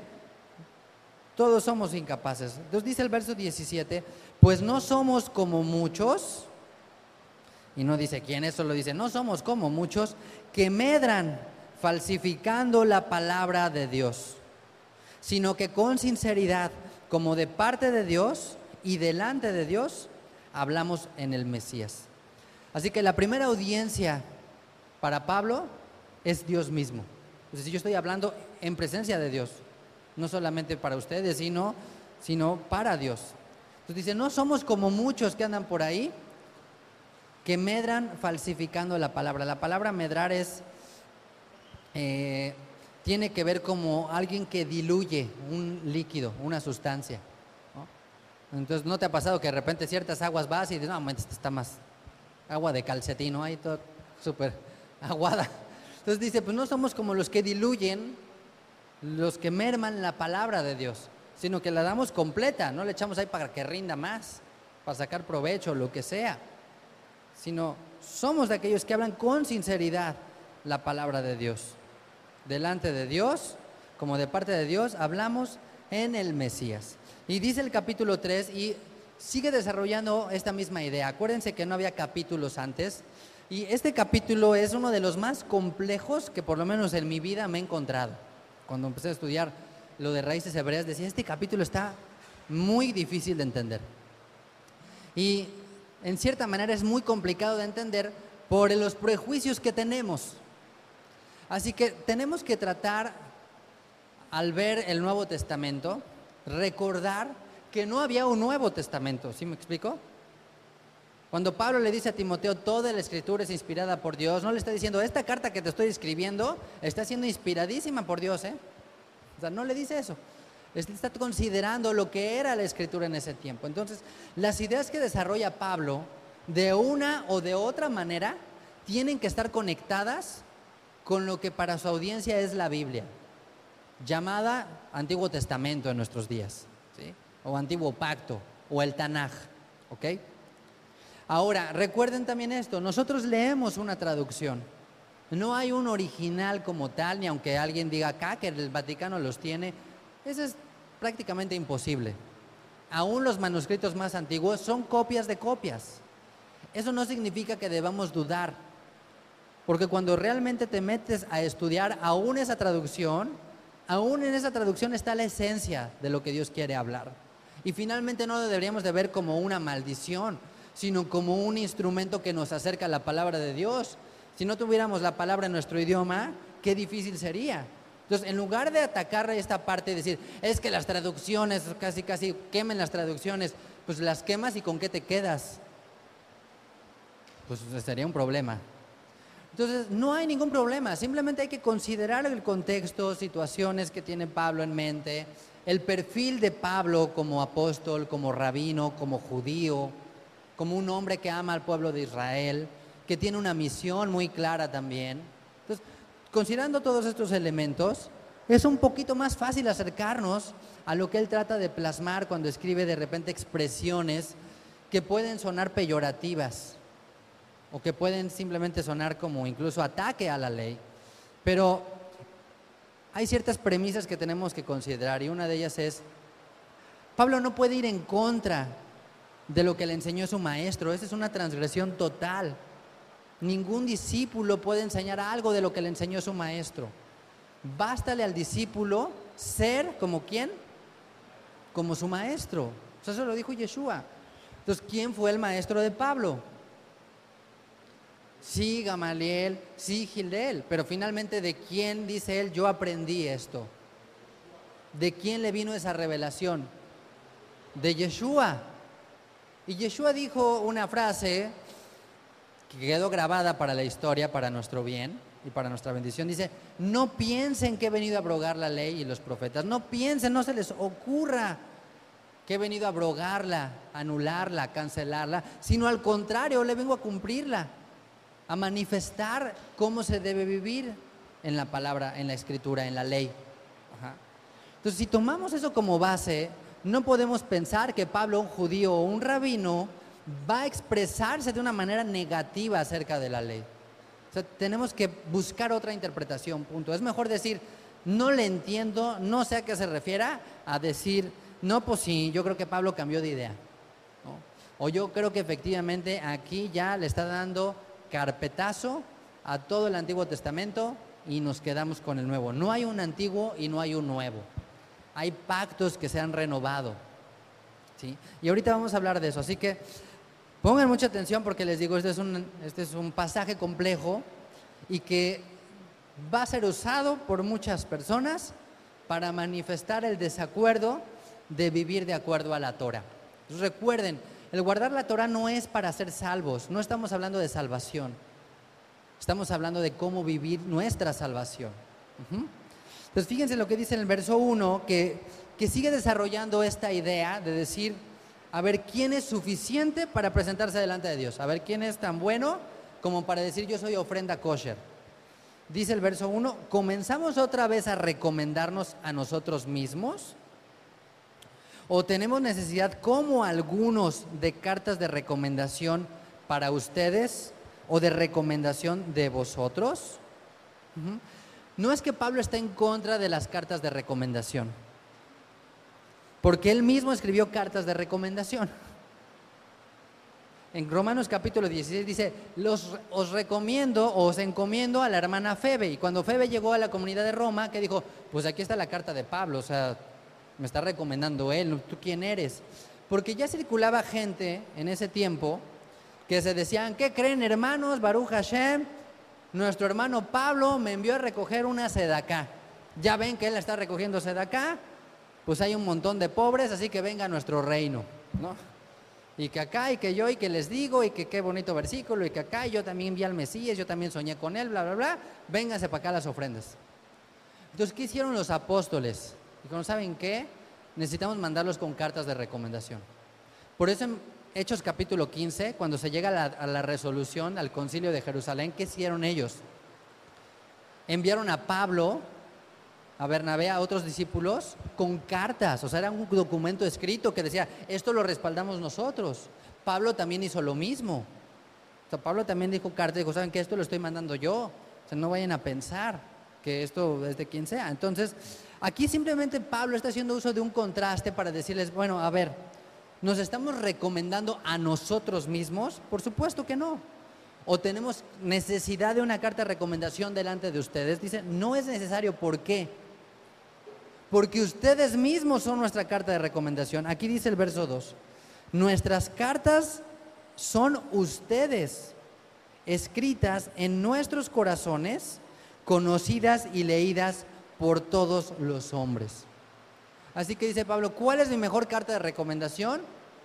A: Todos somos incapaces. Entonces dice el verso 17, pues no somos como muchos, y no dice quiénes, solo dice, no somos como muchos que medran falsificando la palabra de Dios, sino que con sinceridad, como de parte de Dios y delante de Dios, hablamos en el Mesías. Así que la primera audiencia para Pablo es Dios mismo. Entonces yo estoy hablando en presencia de Dios, no solamente para ustedes, sino para Dios. Entonces dice, no somos como muchos que andan por ahí, que medran falsificando la palabra. La palabra medrar tiene que ver como alguien que diluye un líquido, una sustancia, ¿no? Entonces, ¿no te ha pasado que de repente ciertas aguas vas y dices, no, esta está más agua de calcetín, ¿no? Ahí todo súper aguada. Entonces dice, pues no somos como los que diluyen, los que merman la palabra de Dios, sino que la damos completa, no le echamos ahí para que rinda más, para sacar provecho, lo que sea, sino somos de aquellos que hablan con sinceridad la palabra de Dios. Delante de Dios, como de parte de Dios, hablamos en el Mesías. Y dice el capítulo 3 y sigue desarrollando esta misma idea. Acuérdense que no había capítulos antes, y este capítulo es uno de los más complejos que por lo menos en mi vida me he encontrado. Cuando empecé a estudiar lo de raíces hebreas, decía, este capítulo está muy difícil de entender. Y en cierta manera es muy complicado de entender por los prejuicios que tenemos. Así que tenemos que tratar, al ver el Nuevo Testamento, recordar que no había un Nuevo Testamento. ¿Sí me explico? Cuando Pablo le dice a Timoteo, toda la escritura es inspirada por Dios, no le está diciendo, esta carta que te estoy escribiendo está siendo inspiradísima por Dios, ¿eh? O sea, no le dice eso. Está considerando lo que era la escritura en ese tiempo. Entonces, las ideas que desarrolla Pablo, de una o de otra manera, tienen que estar conectadas con lo que para su audiencia es la Biblia, llamada Antiguo Testamento en nuestros días, ¿sí? O Antiguo Pacto, o el Tanaj, ¿ok? Ahora, recuerden también esto, nosotros leemos una traducción, no hay un original como tal, ni aunque alguien diga acá que el Vaticano los tiene, eso es prácticamente imposible. Aún los manuscritos más antiguos son copias de copias. Eso no significa que debamos dudar, porque cuando realmente te metes a estudiar aún esa traducción, aún en esa traducción está la esencia de lo que Dios quiere hablar. Y finalmente no lo deberíamos de ver como una maldición, sino como un instrumento que nos acerca a la palabra de Dios. Si no tuviéramos la palabra en nuestro idioma, qué difícil sería. Entonces, en lugar de atacar esta parte y decir, es que las traducciones, casi quemen las traducciones, pues las quemas y ¿con qué te quedas? Pues sería un problema. Entonces, no hay ningún problema, simplemente hay que considerar el contexto, situaciones que tiene Pablo en mente, el perfil de Pablo como apóstol, como rabino, como judío, como un hombre que ama al pueblo de Israel, que tiene una misión muy clara también. Entonces, considerando todos estos elementos, es un poquito más fácil acercarnos a lo que él trata de plasmar cuando escribe de repente expresiones que pueden sonar peyorativas o que pueden simplemente sonar como incluso ataque a la ley. Pero hay ciertas premisas que tenemos que considerar y una de ellas es, Pablo no puede ir en contra de lo que le enseñó su maestro. Esa es una transgresión total. Ningún discípulo puede enseñar algo de lo que le enseñó su maestro. Bástale al discípulo ser como ¿quién? Como su maestro. O sea, eso lo dijo Yeshua. Entonces, ¿quién fue el maestro de Pablo? Sí, Gamaliel, sí, Gildel, pero finalmente ¿de quién dice él? Yo aprendí esto. ¿De quién le vino esa revelación? De Yeshua. Y Yeshua dijo una frase que quedó grabada para la historia, para nuestro bien y para nuestra bendición. Dice, no piensen que he venido a abrogar la ley y los profetas. No piensen, no se les ocurra que he venido a abrogarla, anularla, cancelarla, sino al contrario, le vengo a cumplirla, a manifestar cómo se debe vivir en la palabra, en la escritura, en la ley. Ajá. Entonces, si tomamos eso como base, no podemos pensar que Pablo, un judío o un rabino, va a expresarse de una manera negativa acerca de la ley. O sea, tenemos que buscar otra interpretación, punto. Es mejor decir, no le entiendo, no sé a qué se refiera, a decir, no, pues sí, yo creo que Pablo cambió de idea, ¿no? O yo creo que efectivamente aquí ya le está dando carpetazo a todo el Antiguo Testamento y nos quedamos con el Nuevo. No hay un antiguo y no hay un nuevo. Hay pactos que se han renovado, ¿sí? Y ahorita vamos a hablar de eso, así que pongan mucha atención porque les digo, este es un pasaje complejo y que va a ser usado por muchas personas para manifestar el desacuerdo de vivir de acuerdo a la Torah. Entonces, recuerden, el guardar la Torah no es para ser salvos, no estamos hablando de salvación, estamos hablando de cómo vivir nuestra salvación. Entonces, fíjense lo que dice en el verso 1, que sigue desarrollando esta idea de decir, a ver, ¿quién es suficiente para presentarse delante de Dios? A ver, ¿quién es tan bueno como para decir yo soy ofrenda kosher? Dice el verso 1, ¿comenzamos otra vez a recomendarnos a nosotros mismos? ¿O tenemos necesidad, como algunos, de cartas de recomendación para ustedes o de recomendación de vosotros? No es que Pablo esté en contra de las cartas de recomendación, porque él mismo escribió cartas de recomendación. En Romanos capítulo 16 dice, os recomiendo o os encomiendo a la hermana Febe. Y cuando Febe llegó a la comunidad de Roma, que dijo, pues aquí está la carta de Pablo, o sea, me está recomendando él, ¿tú quién eres? Porque ya circulaba gente en ese tiempo que se decían, ¿qué creen, hermanos? Baruch Hashem, nuestro hermano Pablo me envió a recoger una sedacá. Ya ven que él está recogiendo sedacá, pues hay un montón de pobres, así que venga a nuestro reino, ¿no? Y que acá, y que yo, y que les digo, y que qué bonito versículo, y que acá, y yo también vi al Mesías, yo también soñé con él, bla, bla, bla, vénganse para acá las ofrendas. Entonces, ¿qué hicieron los apóstoles? Dijeron, ¿saben qué? Necesitamos mandarlos con cartas de recomendación. Por eso en Hechos capítulo 15, cuando se llega a la resolución, al concilio de Jerusalén, ¿qué hicieron ellos? Enviaron a Pablo, a Bernabé, a otros discípulos, con cartas. O sea, era un documento escrito que decía, esto lo respaldamos nosotros. Pablo también hizo lo mismo. O sea, Pablo también dijo cartas, dijo, ¿saben qué? Esto lo estoy mandando yo. O sea, no vayan a pensar que esto es de quien sea. Entonces, aquí simplemente Pablo está haciendo uso de un contraste para decirles, bueno, a ver, ¿nos estamos recomendando a nosotros mismos? Por supuesto que no. ¿O tenemos necesidad de una carta de recomendación delante de ustedes? Dice, no es necesario. ¿Por qué? Porque ustedes mismos son nuestra carta de recomendación. Aquí dice el verso 2, nuestras cartas son ustedes, escritas en nuestros corazones, conocidas y leídas por todos los hombres. Así que dice Pablo, ¿cuál es mi mejor carta de recomendación?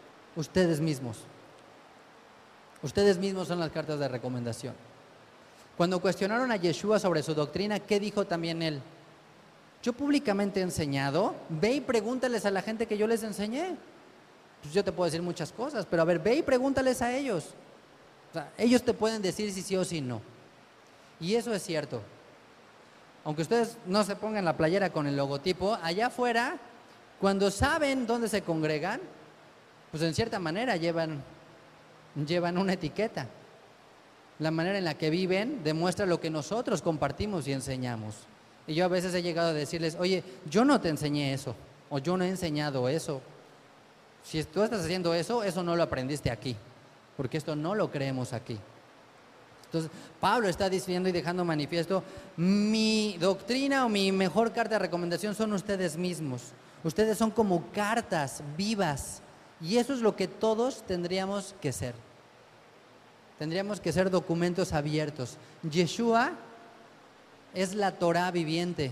A: Ustedes mismos. Ustedes mismos son las cartas de recomendación. Cuando cuestionaron a Yeshua sobre su doctrina, ¿qué dijo también él? Yo públicamente he enseñado, ve y pregúntales a la gente que yo les enseñé. Pues yo te puedo decir muchas cosas, pero a ver, ve y pregúntales a ellos. O sea, ellos te pueden decir si sí o si no. Y eso es cierto. Aunque ustedes no se pongan la playera con el logotipo, allá afuera, cuando saben dónde se congregan, pues en cierta manera llevan una etiqueta. La manera en la que viven demuestra lo que nosotros compartimos y enseñamos. Y yo a veces he llegado a decirles, oye, yo no te enseñé eso, o yo no he enseñado eso. Si tú estás haciendo eso, eso no lo aprendiste aquí, porque esto no lo creemos aquí. Entonces, Pablo está diciendo y dejando manifiesto, mi doctrina o mi mejor carta de recomendación son ustedes mismos. Ustedes son como cartas vivas, y eso es lo que todos tendríamos que ser. Tendríamos que ser documentos abiertos. Yeshua es la Torah viviente.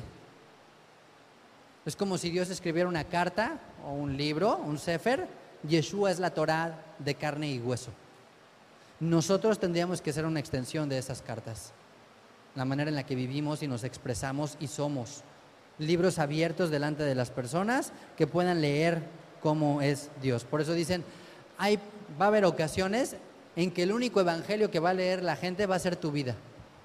A: Es como si Dios escribiera una carta o un libro, un sefer. Yeshua es la Torah de carne y hueso. Nosotros tendríamos que ser una extensión de esas cartas. La manera en la que vivimos y nos expresamos y somos. Libros abiertos delante de las personas que puedan leer cómo es Dios. Por eso dicen, va a haber ocasiones en que el único evangelio que va a leer la gente va a ser tu vida.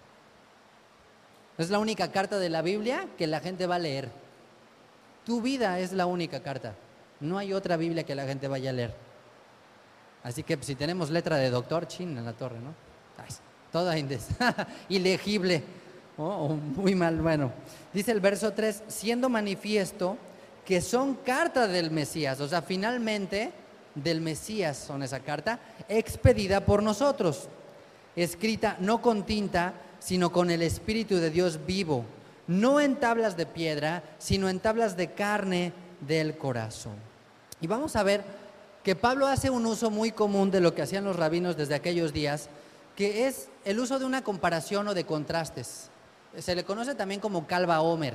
A: Es la única carta de la Biblia que la gente va a leer. Tu vida es la única carta. No hay otra Biblia que la gente vaya a leer. Así que si tenemos letra de doctor, chin en la torre, ¿no? Toda ilegible. Muy mal, bueno. Dice el verso 3, siendo manifiesto que son carta del Mesías. O sea, finalmente del Mesías son esa carta, expedida por nosotros, escrita no con tinta, sino con el Espíritu de Dios vivo, no en tablas de piedra, sino en tablas de carne del corazón. Y vamos a ver que Pablo hace un uso muy común de lo que hacían los rabinos desde aquellos días, que es el uso de una comparación o de contrastes. Se le conoce también como Calva Omer.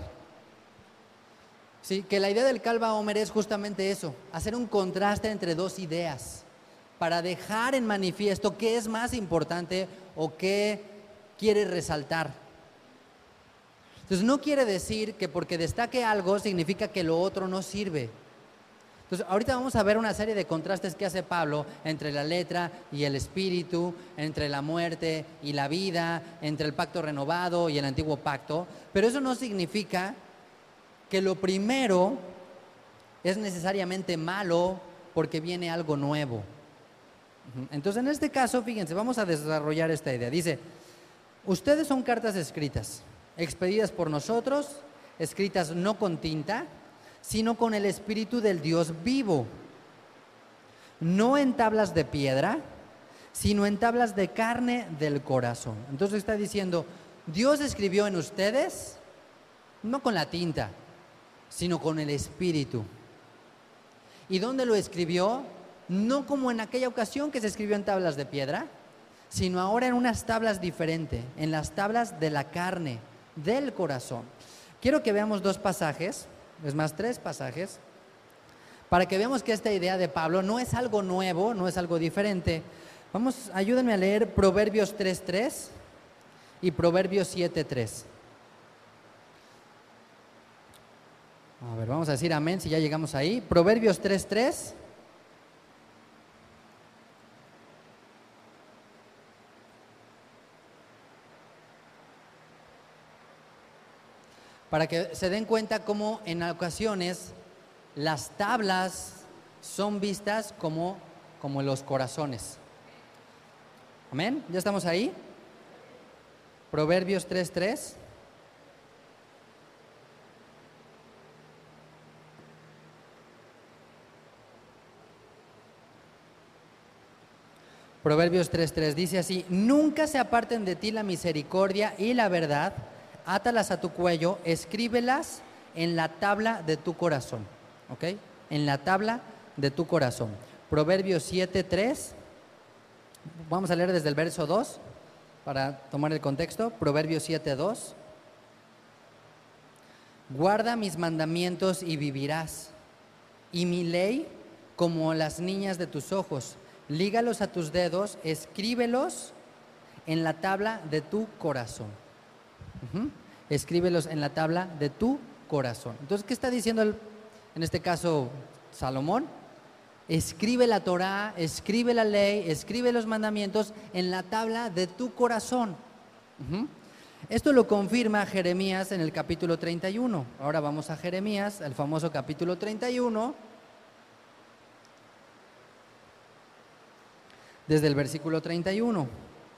A: Sí, que la idea del Calva Omer es justamente eso, hacer un contraste entre dos ideas, para dejar en manifiesto qué es más importante o qué quiere resaltar. Entonces no quiere decir que porque destaque algo significa que lo otro no sirve. Entonces ahorita vamos a ver una serie de contrastes que hace Pablo entre la letra y el espíritu, entre la muerte y la vida, entre el pacto renovado y el antiguo pacto, pero eso no significa que lo primero es necesariamente malo porque viene algo nuevo. Entonces en este caso, fíjense, vamos a desarrollar esta idea. Dice, ustedes son cartas escritas, expedidas por nosotros, escritas no con tinta, sino con el Espíritu del Dios vivo, no en tablas de piedra, sino en tablas de carne del corazón. Entonces está diciendo, Dios escribió en ustedes, no con la tinta, sino con el Espíritu. ¿Y dónde lo escribió? No como en aquella ocasión que se escribió en tablas de piedra, sino ahora en unas tablas diferentes, en las tablas de la carne, del corazón. Quiero que veamos dos pasajes, es más, tres pasajes, para que veamos que esta idea de Pablo no es algo nuevo, no es algo diferente. Ayúdenme a leer Proverbios 3:3 y Proverbios 7:3. A ver, vamos a decir amén si ya llegamos ahí. Proverbios 3:3. Para que se den cuenta cómo en ocasiones las tablas son vistas como los corazones. Amén, ¿ya estamos ahí? Proverbios 3:3. Proverbios 3:3 dice así, nunca se aparten de ti la misericordia y la verdad, átalas a tu cuello, escríbelas en la tabla de tu corazón, ¿ok? En la tabla de tu corazón. Proverbios 7:3, vamos a leer desde el verso 2 para tomar el contexto. Proverbios 7:2, guarda mis mandamientos y vivirás, y mi ley como las niñas de tus ojos. Lígalos a tus dedos, escríbelos en la tabla de tu corazón. Escríbelos en la tabla de tu corazón. Entonces, ¿qué está diciendo en este caso Salomón? Escribe la Torá, escribe la ley, escribe los mandamientos en la tabla de tu corazón. Esto lo confirma Jeremías en el capítulo 31. Ahora vamos a Jeremías, el famoso capítulo 31, desde el versículo 31.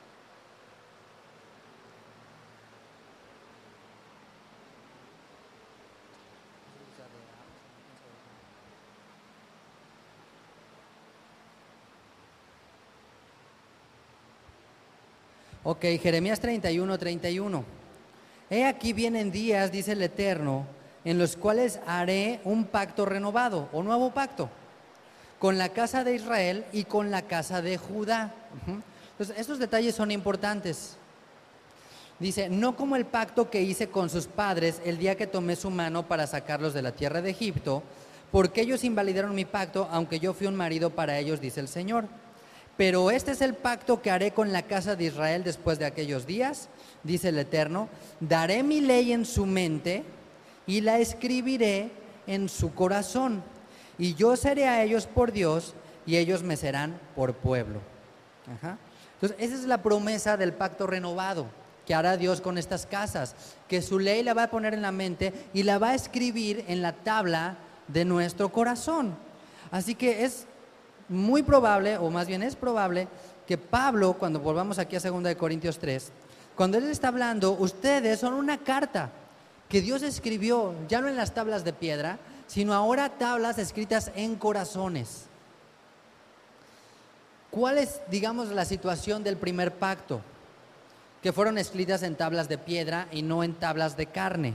A: Ok, Jeremías 31, 31. He aquí vienen días, dice el Eterno, en los cuales haré un pacto renovado o nuevo pacto con la casa de Israel y con la casa de Judá. Entonces, estos detalles son importantes. Dice, no como el pacto que hice con sus padres el día que tomé su mano para sacarlos de la tierra de Egipto, porque ellos invalidaron mi pacto, aunque yo fui un marido para ellos, dice el Señor. Pero este es el pacto que haré con la casa de Israel después de aquellos días, dice el Eterno. Daré mi ley en su mente y la escribiré en su corazón. Y yo seré a ellos por Dios y ellos me serán por pueblo. Entonces, esa es la promesa del pacto renovado que hará Dios con estas casas, que su ley la va a poner en la mente y la va a escribir en la tabla de nuestro corazón. Así que es muy probable, o más bien es probable, que Pablo, cuando volvamos aquí a 2 Corintios 3, cuando él está hablando, ustedes son una carta que Dios escribió, ya no en las tablas de piedra, sino ahora tablas escritas en corazones. ¿Cuál es, digamos, la situación del primer pacto? Que fueron escritas en tablas de piedra y no en tablas de carne.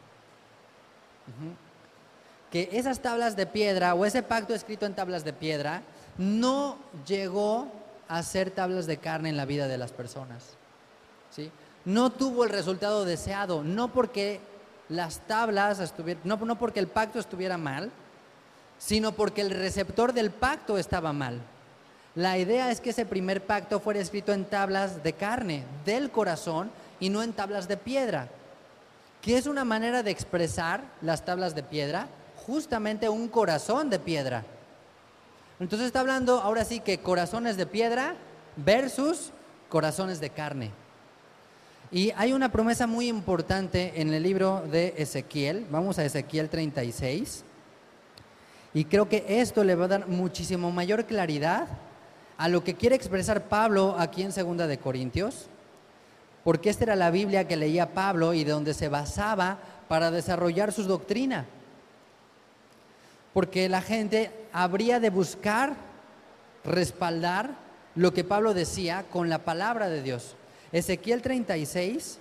A: Que esas tablas de piedra o ese pacto escrito en tablas de piedra no llegó a ser tablas de carne en la vida de las personas, ¿sí? No tuvo el resultado deseado, no porque las tablas no porque el pacto estuviera mal, sino porque el receptor del pacto estaba mal. La idea es que ese primer pacto fuera escrito en tablas de carne, del corazón, y no en tablas de piedra, que es una manera de expresar las tablas de piedra, justamente un corazón de piedra. Entonces está hablando ahora sí que corazones de piedra versus corazones de carne. Y hay una promesa muy importante en el libro de Ezequiel. Vamos a Ezequiel 36. Y creo que esto le va a dar muchísimo mayor claridad a lo que quiere expresar Pablo aquí en 2 Corintios, porque esta era la Biblia que leía Pablo y de donde se basaba para desarrollar su doctrina. Porque la gente habría de buscar respaldar lo que Pablo decía con la palabra de Dios. Ezequiel 36,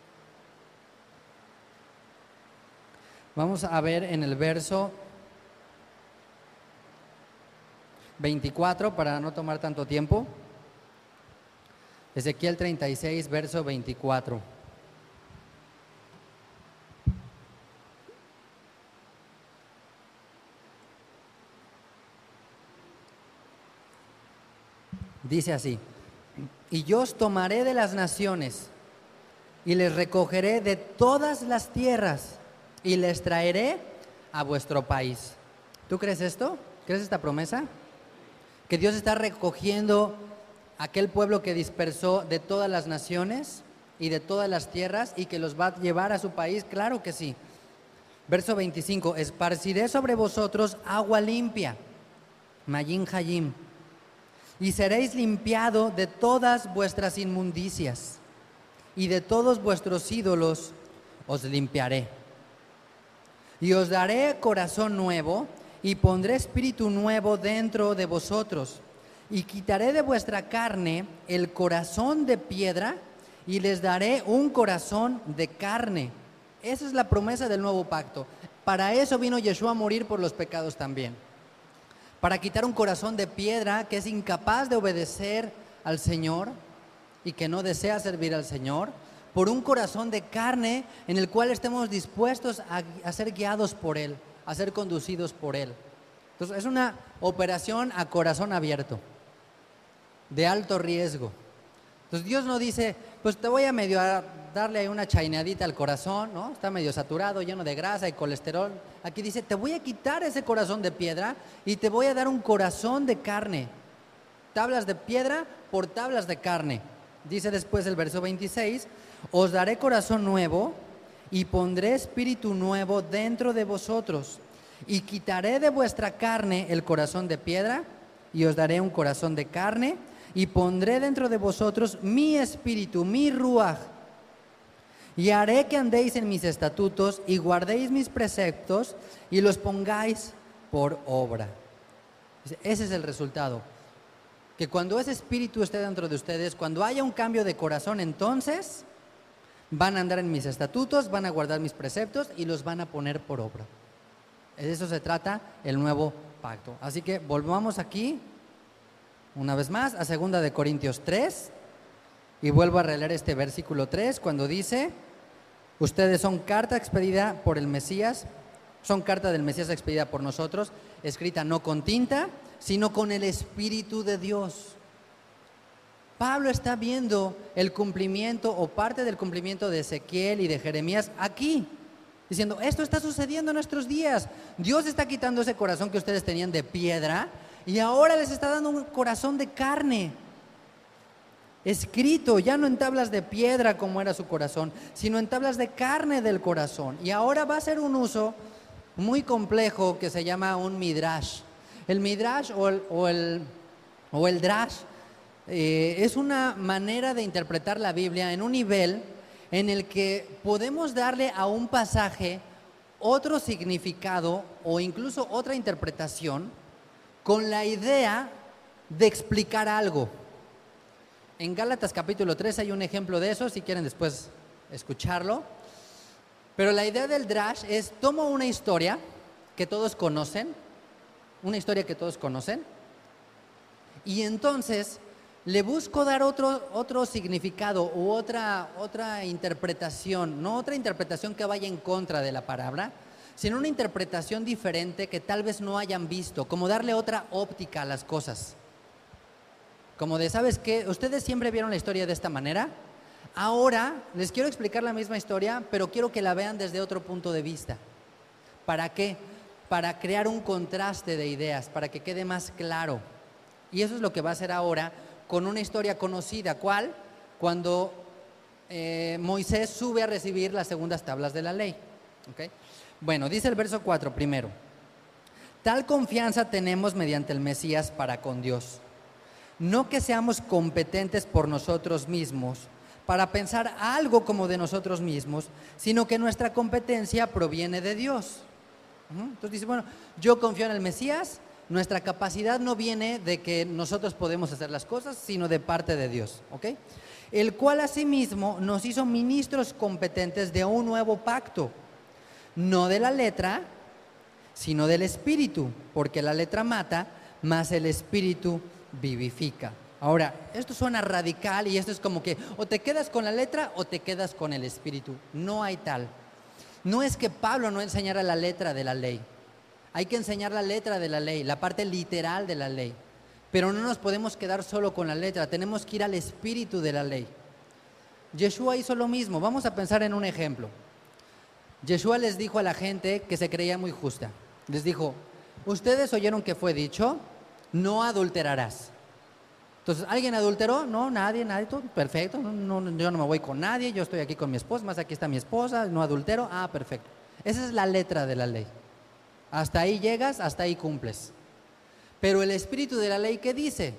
A: vamos a ver en el verso 24 para no tomar tanto tiempo. Ezequiel 36, verso 24. Dice así: y yo os tomaré de las naciones y les recogeré de todas las tierras y les traeré a vuestro país. ¿Tú crees esto? ¿Crees esta promesa? Que Dios está recogiendo aquel pueblo que dispersó de todas las naciones y de todas las tierras y que los va a llevar a su país. Claro que sí. Verso 25: esparciré sobre vosotros agua limpia, Mayin Hayim, y seréis limpiado de todas vuestras inmundicias, y de todos vuestros ídolos os limpiaré. Y os daré corazón nuevo, y pondré espíritu nuevo dentro de vosotros, y quitaré de vuestra carne el corazón de piedra, y les daré un corazón de carne. Esa es la promesa del nuevo pacto. Para eso vino Yeshua a morir por los pecados también. Para quitar un corazón de piedra que es incapaz de obedecer al Señor y que no desea servir al Señor, por un corazón de carne en el cual estemos dispuestos a ser guiados por Él, a ser conducidos por Él. Entonces es una operación a corazón abierto, de alto riesgo. Entonces Dios no dice, pues te voy a medio a darle ahí una chaineadita al corazón, ¿no? Está medio saturado, lleno de grasa y colesterol. Aquí dice, te voy a quitar ese corazón de piedra y te voy a dar un corazón de carne. Tablas de piedra por tablas de carne. Dice después el verso 26, os daré corazón nuevo y pondré espíritu nuevo dentro de vosotros. Y quitaré de vuestra carne el corazón de piedra y os daré un corazón de carne y pondré dentro de vosotros mi espíritu, mi ruaj. Y haré que andéis en mis estatutos y guardéis mis preceptos y los pongáis por obra. Ese es el resultado. Que cuando ese espíritu esté dentro de ustedes, cuando haya un cambio de corazón, entonces van a andar en mis estatutos, van a guardar mis preceptos y los van a poner por obra. De eso se trata el nuevo pacto. Así que volvamos aquí una vez más a 2 de Corintios 3 y vuelvo a releer este versículo 3 cuando dice, ustedes son carta expedida por el Mesías, son carta del Mesías expedida por nosotros, escrita no con tinta, sino con el Espíritu de Dios. Pablo está viendo el cumplimiento o parte del cumplimiento de Ezequiel y de Jeremías aquí, diciendo, esto está sucediendo en nuestros días. Dios está quitando ese corazón que ustedes tenían de piedra y ahora les está dando un corazón de carne. Escrito, ya no en tablas de piedra como era su corazón, sino en tablas de carne del corazón. Y ahora va a ser un uso muy complejo que se llama un midrash. El midrash o el drash es una manera de interpretar la Biblia en un nivel en el que podemos darle a un pasaje otro significado o incluso otra interpretación con la idea de explicar algo. En Gálatas capítulo 3 hay un ejemplo de eso, si quieren después escucharlo. Pero la idea del drash es, tomo una historia que todos conocen, y entonces le busco dar otro significado u otra interpretación, no otra interpretación que vaya en contra de la palabra, sino una interpretación diferente que tal vez no hayan visto, como darle otra óptica a las cosas. Como de, ¿sabes qué? ¿Ustedes siempre vieron la historia de esta manera? Ahora les quiero explicar la misma historia, pero quiero que la vean desde otro punto de vista. ¿Para qué? Para crear un contraste de ideas, para que quede más claro. Y eso es lo que va a hacer ahora con una historia conocida. ¿Cuál? Cuando Moisés sube a recibir las segundas tablas de la ley. ¿Okay? Bueno, dice el verso 4 primero. Tal confianza tenemos mediante el Mesías para con Dios. No que seamos competentes por nosotros mismos para pensar algo como de nosotros mismos, sino que nuestra competencia proviene de Dios. Entonces dice, bueno, yo confío en el Mesías, nuestra capacidad no viene de que nosotros podemos hacer las cosas, sino de parte de Dios, ¿ok? El cual asimismo nos hizo ministros competentes de un nuevo pacto, no de la letra, sino del Espíritu, porque la letra mata, mas el Espíritu vivifica. Ahora, esto suena radical y esto es como que o te quedas con la letra o te quedas con el Espíritu. No hay tal. No es que Pablo no enseñara la letra de la ley. Hay que enseñar la letra de la ley, la parte literal de la ley. Pero no nos podemos quedar solo con la letra, tenemos que ir al espíritu de la ley. Yeshua hizo lo mismo. Vamos a pensar en un ejemplo. Yeshua les dijo a la gente que se creía muy justa. Les dijo, ustedes oyeron que fue dicho, no adulterarás. Entonces, ¿alguien adulteró? No, nadie, todo perfecto. No, yo no me voy con nadie, yo estoy aquí con mi esposa, más aquí está mi esposa, no adultero. Ah, perfecto. Esa es la letra de la ley. Hasta ahí llegas, hasta ahí cumples. Pero el espíritu de la ley, ¿qué dice?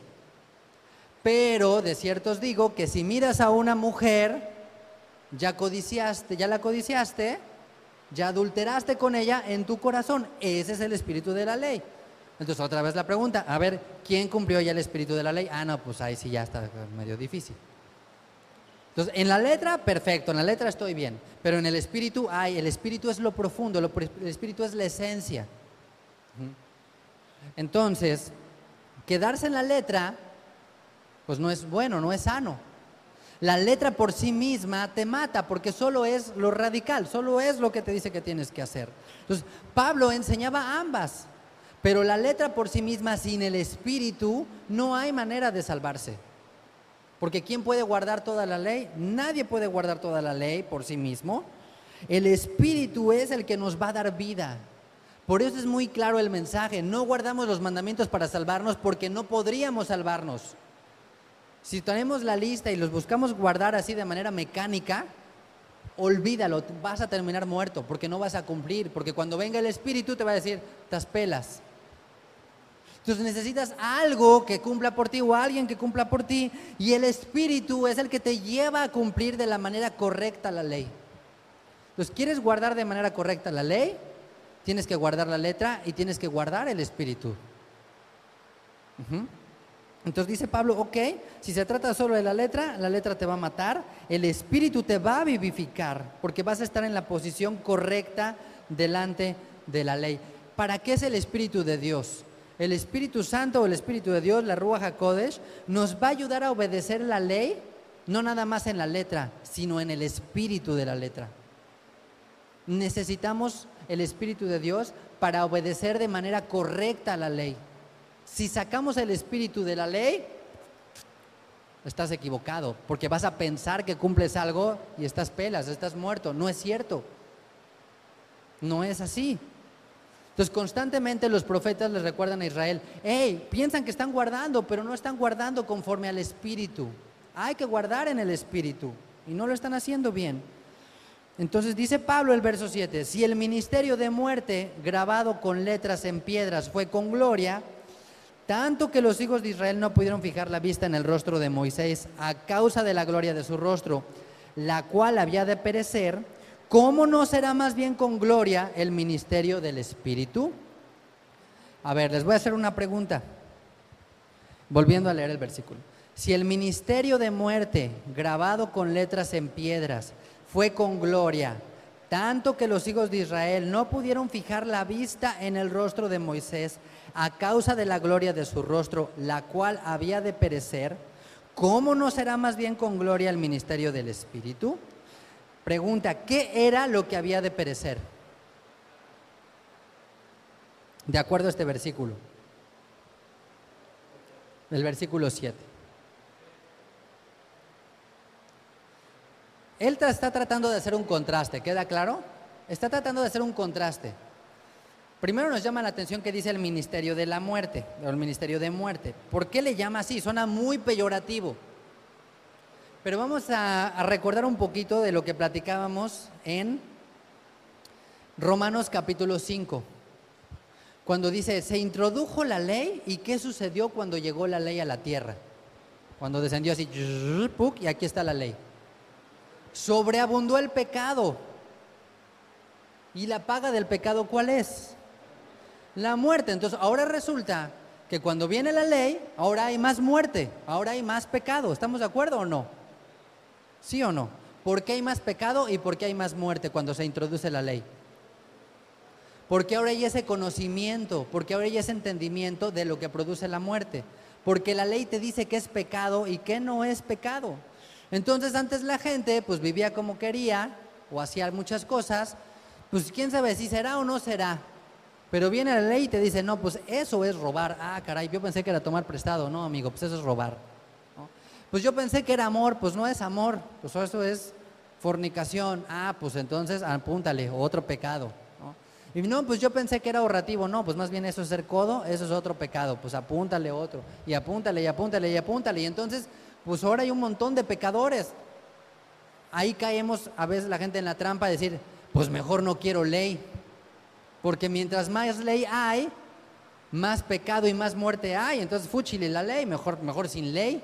A: Pero de cierto os digo que si miras a una mujer, ya la codiciaste, ya adulteraste con ella en tu corazón. Ese es el espíritu de la ley. Entonces otra vez la pregunta, a ver, ¿quién cumplió ya el espíritu de la ley? Ah, no, pues ahí sí ya está medio difícil. Entonces, en la letra, perfecto, en la letra estoy bien, pero en el espíritu, el espíritu es lo profundo, el espíritu es la esencia. Entonces, quedarse en la letra, pues no es bueno, no es sano. La letra por sí misma te mata porque solo es lo radical, solo es lo que te dice que tienes que hacer. Entonces, Pablo enseñaba ambas. Pero la letra por sí misma, sin el espíritu, no hay manera de salvarse. Porque ¿quién puede guardar toda la ley? Nadie puede guardar toda la ley por sí mismo. El Espíritu es el que nos va a dar vida. Por eso es muy claro el mensaje. No guardamos los mandamientos para salvarnos porque no podríamos salvarnos. Si tenemos la lista y los buscamos guardar así de manera mecánica, olvídalo, vas a terminar muerto porque no vas a cumplir. Porque cuando venga el Espíritu te va a decir, "Tas pelas". Entonces necesitas algo que cumpla por ti o alguien que cumpla por ti, y el Espíritu es el que te lleva a cumplir de la manera correcta la ley. Entonces, ¿quieres guardar de manera correcta la ley? Tienes que guardar la letra y tienes que guardar el Espíritu. Entonces dice Pablo, ok, si se trata solo de la letra te va a matar, el Espíritu te va a vivificar, porque vas a estar en la posición correcta delante de la ley. ¿Para qué es el Espíritu de Dios? El Espíritu Santo o el Espíritu de Dios, la Ruach HaKodesh, nos va a ayudar a obedecer la ley, no nada más en la letra, sino en el espíritu de la letra. Necesitamos el Espíritu de Dios para obedecer de manera correcta la ley. Si sacamos el espíritu de la ley, estás equivocado, porque vas a pensar que cumples algo y estás pelas, estás muerto. No es cierto. No es así. Entonces constantemente los profetas les recuerdan a Israel, hey, piensan que están guardando, pero no están guardando conforme al Espíritu. Hay que guardar en el Espíritu y no lo están haciendo bien. Entonces dice Pablo el verso 7, si el ministerio de muerte grabado con letras en piedras fue con gloria, tanto que los hijos de Israel no pudieron fijar la vista en el rostro de Moisés a causa de la gloria de su rostro, la cual había de perecer, ¿cómo no será más bien con gloria el ministerio del Espíritu? A ver, les voy a hacer una pregunta, volviendo a leer el versículo. Si el ministerio de muerte grabado con letras en piedras fue con gloria, tanto que los hijos de Israel no pudieron fijar la vista en el rostro de Moisés a causa de la gloria de su rostro, la cual había de perecer, ¿cómo no será más bien con gloria el ministerio del Espíritu? Pregunta, ¿qué era lo que había de perecer? De acuerdo a este versículo, el versículo 7. Él está tratando de hacer un contraste, ¿queda claro? Está tratando de hacer un contraste. Primero nos llama la atención que dice el ministerio de la muerte, o el ministerio de muerte. ¿Por qué le llama así? Suena muy peyorativo. Pero vamos a recordar un poquito de lo que platicábamos en Romanos capítulo 5. Cuando dice, se introdujo la ley, ¿y qué sucedió cuando llegó la ley a la tierra? Cuando descendió así, y aquí está la ley. Sobreabundó el pecado. ¿Y la paga del pecado cuál es? La muerte. Entonces ahora resulta que cuando viene la ley, ahora hay más muerte, ahora hay más pecado. ¿Estamos de acuerdo o no? ¿Sí o no? ¿Por qué hay más pecado y por qué hay más muerte cuando se introduce la ley? Porque ahora hay ese conocimiento, porque ahora hay ese entendimiento de lo que produce la muerte. Porque la ley te dice qué es pecado y qué no es pecado. Entonces antes la gente pues vivía como quería o hacía muchas cosas, pues quién sabe si será o no será. Pero viene la ley y te dice, no, pues eso es robar. Ah, caray, yo pensé que era tomar prestado. No, amigo, pues eso es robar, ¿no? Pues yo pensé que era amor. Pues no es amor, pues eso es fornicación. Ah, pues entonces apúntale, otro pecado, ¿no? Y no, pues yo pensé que era ahorrativo. No, pues más bien eso es ser codo, eso es otro pecado. Pues apúntale otro, y apúntale, y apúntale, y apúntale. Y entonces, pues ahora hay un montón de pecadores. Ahí caemos a veces la gente en la trampa de decir, pues mejor no quiero ley. Porque mientras más ley hay, más pecado y más muerte hay. Entonces, fúchile la ley, mejor sin ley.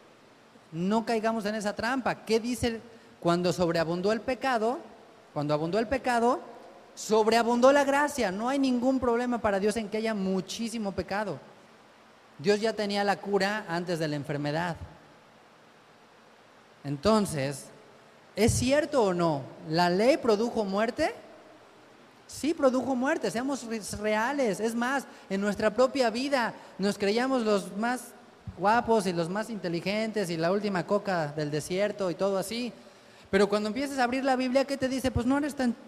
A: No caigamos en esa trampa. ¿Qué dice cuando sobreabundó el pecado? Cuando abundó el pecado, sobreabundó la gracia. No hay ningún problema para Dios en que haya muchísimo pecado. Dios ya tenía la cura antes de la enfermedad. Entonces, ¿es cierto o no? ¿La ley produjo muerte? Sí, produjo muerte, seamos reales. Es más, en nuestra propia vida nos creíamos los más guapos y los más inteligentes y la última coca del desierto y todo así. Pero cuando empiezas a abrir la Biblia, ¿qué te dice? Pues no eres tan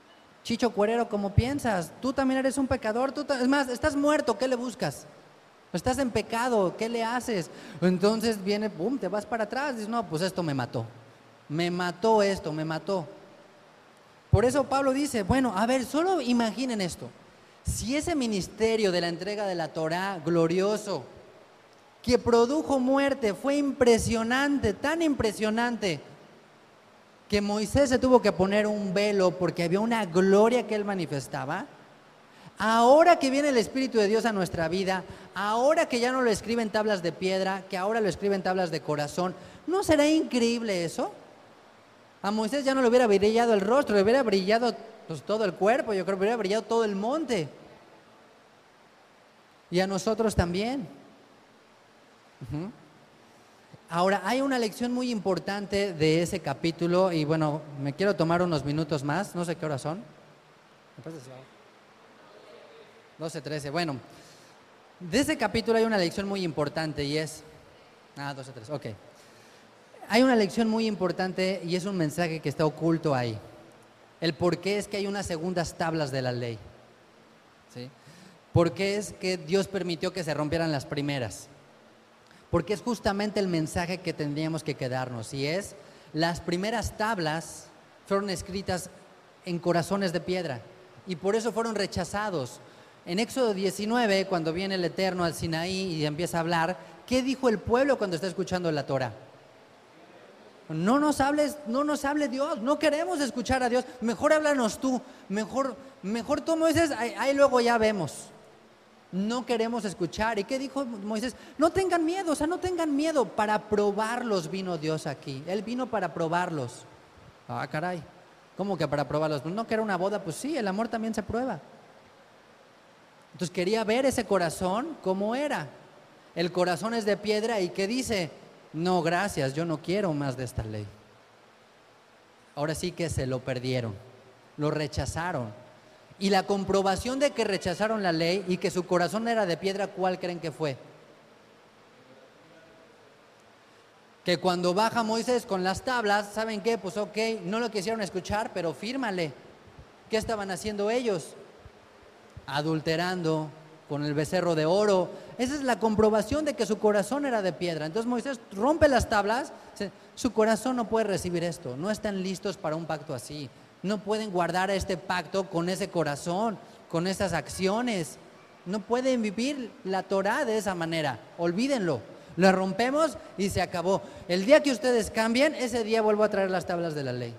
A: chicho cuerero como piensas. Tú también eres un pecador. Es más, estás muerto, ¿qué le buscas? Estás en pecado, ¿qué le haces? Entonces viene, pum, te vas para atrás, dices, no, pues esto me mató. Me mató esto, me mató. Por eso Pablo dice, bueno, a ver, solo imaginen esto. Si ese ministerio de la entrega de la Torá glorioso, que produjo muerte, fue impresionante, tan impresionante, que Moisés se tuvo que poner un velo porque había una gloria que él manifestaba. Ahora que viene el Espíritu de Dios a nuestra vida, ahora que ya no lo escribe en tablas de piedra, que ahora lo escribe en tablas de corazón, ¿no será increíble eso? A Moisés ya no le hubiera brillado el rostro, le hubiera brillado pues, todo el cuerpo, yo creo que hubiera brillado todo el monte. Y a nosotros también. Ahora, hay una lección muy importante de ese capítulo y bueno, me quiero tomar unos minutos más, no sé qué horas son. 12:13, bueno, de ese capítulo hay una lección muy importante y es, 12:13, ok. Hay una lección muy importante y es un mensaje que está oculto ahí. El por qué es que hay unas segundas tablas de la ley, ¿sí? ¿Por qué es que Dios permitió que se rompieran las primeras? Porque es justamente el mensaje que tendríamos que quedarnos y es, las primeras tablas fueron escritas en corazones de piedra y por eso fueron rechazados. En Éxodo 19, cuando viene el Eterno al Sinaí y empieza a hablar, ¿qué dijo el pueblo cuando está escuchando la Torah? No nos hable Dios, no queremos escuchar a Dios, mejor háblanos tú, mejor tú Moisés, ahí luego ya vemos. No queremos escuchar. ¿Y qué dijo Moisés? No tengan miedo, no tengan miedo, para probarlos vino Dios aquí, Él vino para probarlos. Caray, ¿cómo que para probarlos? No, que era una boda, pues sí, el amor también se prueba. Entonces quería ver ese corazón, cómo era. El corazón es de piedra y que dice, no, gracias, yo no quiero más de esta ley. Ahora sí que se lo perdieron, lo rechazaron. Y la comprobación de que rechazaron la ley y que su corazón era de piedra, ¿cuál creen que fue? Que cuando baja Moisés con las tablas, ¿saben qué? Pues ok, no lo quisieron escuchar, pero fírmale. ¿Qué estaban haciendo ellos? Adulterando con el becerro de oro. Esa es la comprobación de que su corazón era de piedra. Entonces Moisés rompe las tablas, su corazón no puede recibir esto, no están listos para un pacto así, no pueden guardar este pacto con ese corazón, con esas acciones, no pueden vivir la Torah de esa manera, olvídenlo, la rompemos y se acabó. El día que ustedes cambien, ese día vuelvo a traer las tablas de la ley.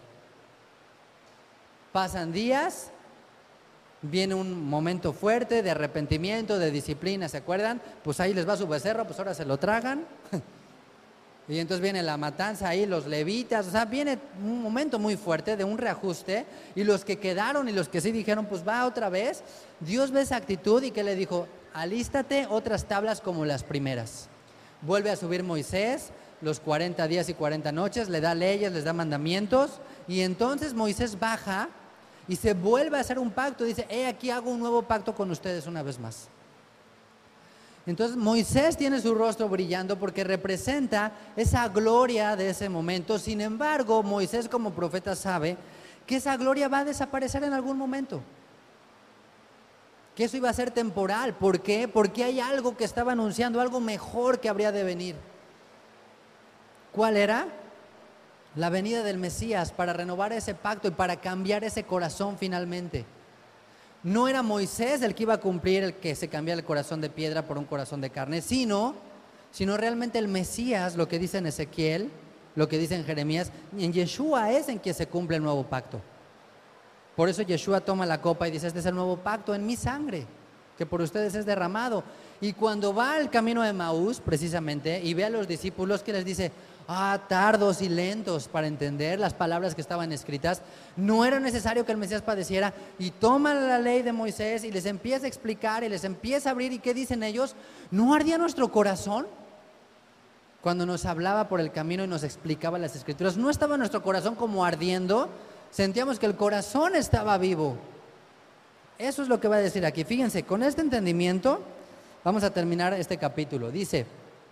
A: Pasan días, viene un momento fuerte de arrepentimiento, de disciplina, ¿se acuerdan? Pues ahí les va su becerro, pues ahora se lo tragan. Y entonces viene la matanza ahí, los levitas, o sea, viene un momento muy fuerte de un reajuste. Y los que quedaron y los que sí dijeron, pues va otra vez, Dios ve esa actitud y que le dijo, alístate otras tablas como las primeras. Vuelve a subir Moisés, los 40 días y 40 noches, le da leyes, les da mandamientos. Y entonces Moisés baja y se vuelve a hacer un pacto, dice, aquí hago un nuevo pacto con ustedes una vez más. Entonces Moisés tiene su rostro brillando porque representa esa gloria de ese momento. Sin embargo, Moisés como profeta sabe que esa gloria va a desaparecer en algún momento, que eso iba a ser temporal. ¿Por qué? Porque hay algo que estaba anunciando, algo mejor que habría de venir. ¿Cuál era? La venida del Mesías para renovar ese pacto y para cambiar ese corazón finalmente. No era Moisés el que iba a cumplir el que se cambiara el corazón de piedra por un corazón de carne, sino realmente el Mesías, lo que dice en Ezequiel, lo que dice en Jeremías, en Yeshua es en quien se cumple el nuevo pacto. Por eso Yeshua toma la copa y dice, este es el nuevo pacto en mi sangre, que por ustedes es derramado. Y cuando va al camino de Maús, precisamente, y ve a los discípulos que les dice, tardos y lentos para entender las palabras que estaban escritas, no era necesario que el Mesías padeciera, y toma la ley de Moisés y les empieza a explicar y les empieza a abrir. ¿Y qué dicen ellos? ¿No ardía nuestro corazón cuando nos hablaba por el camino y nos explicaba las escrituras? ¿No estaba nuestro corazón como ardiendo? Sentíamos que el corazón estaba vivo. Eso es lo que va a decir aquí. Fíjense, con este entendimiento vamos a terminar este capítulo. Dice,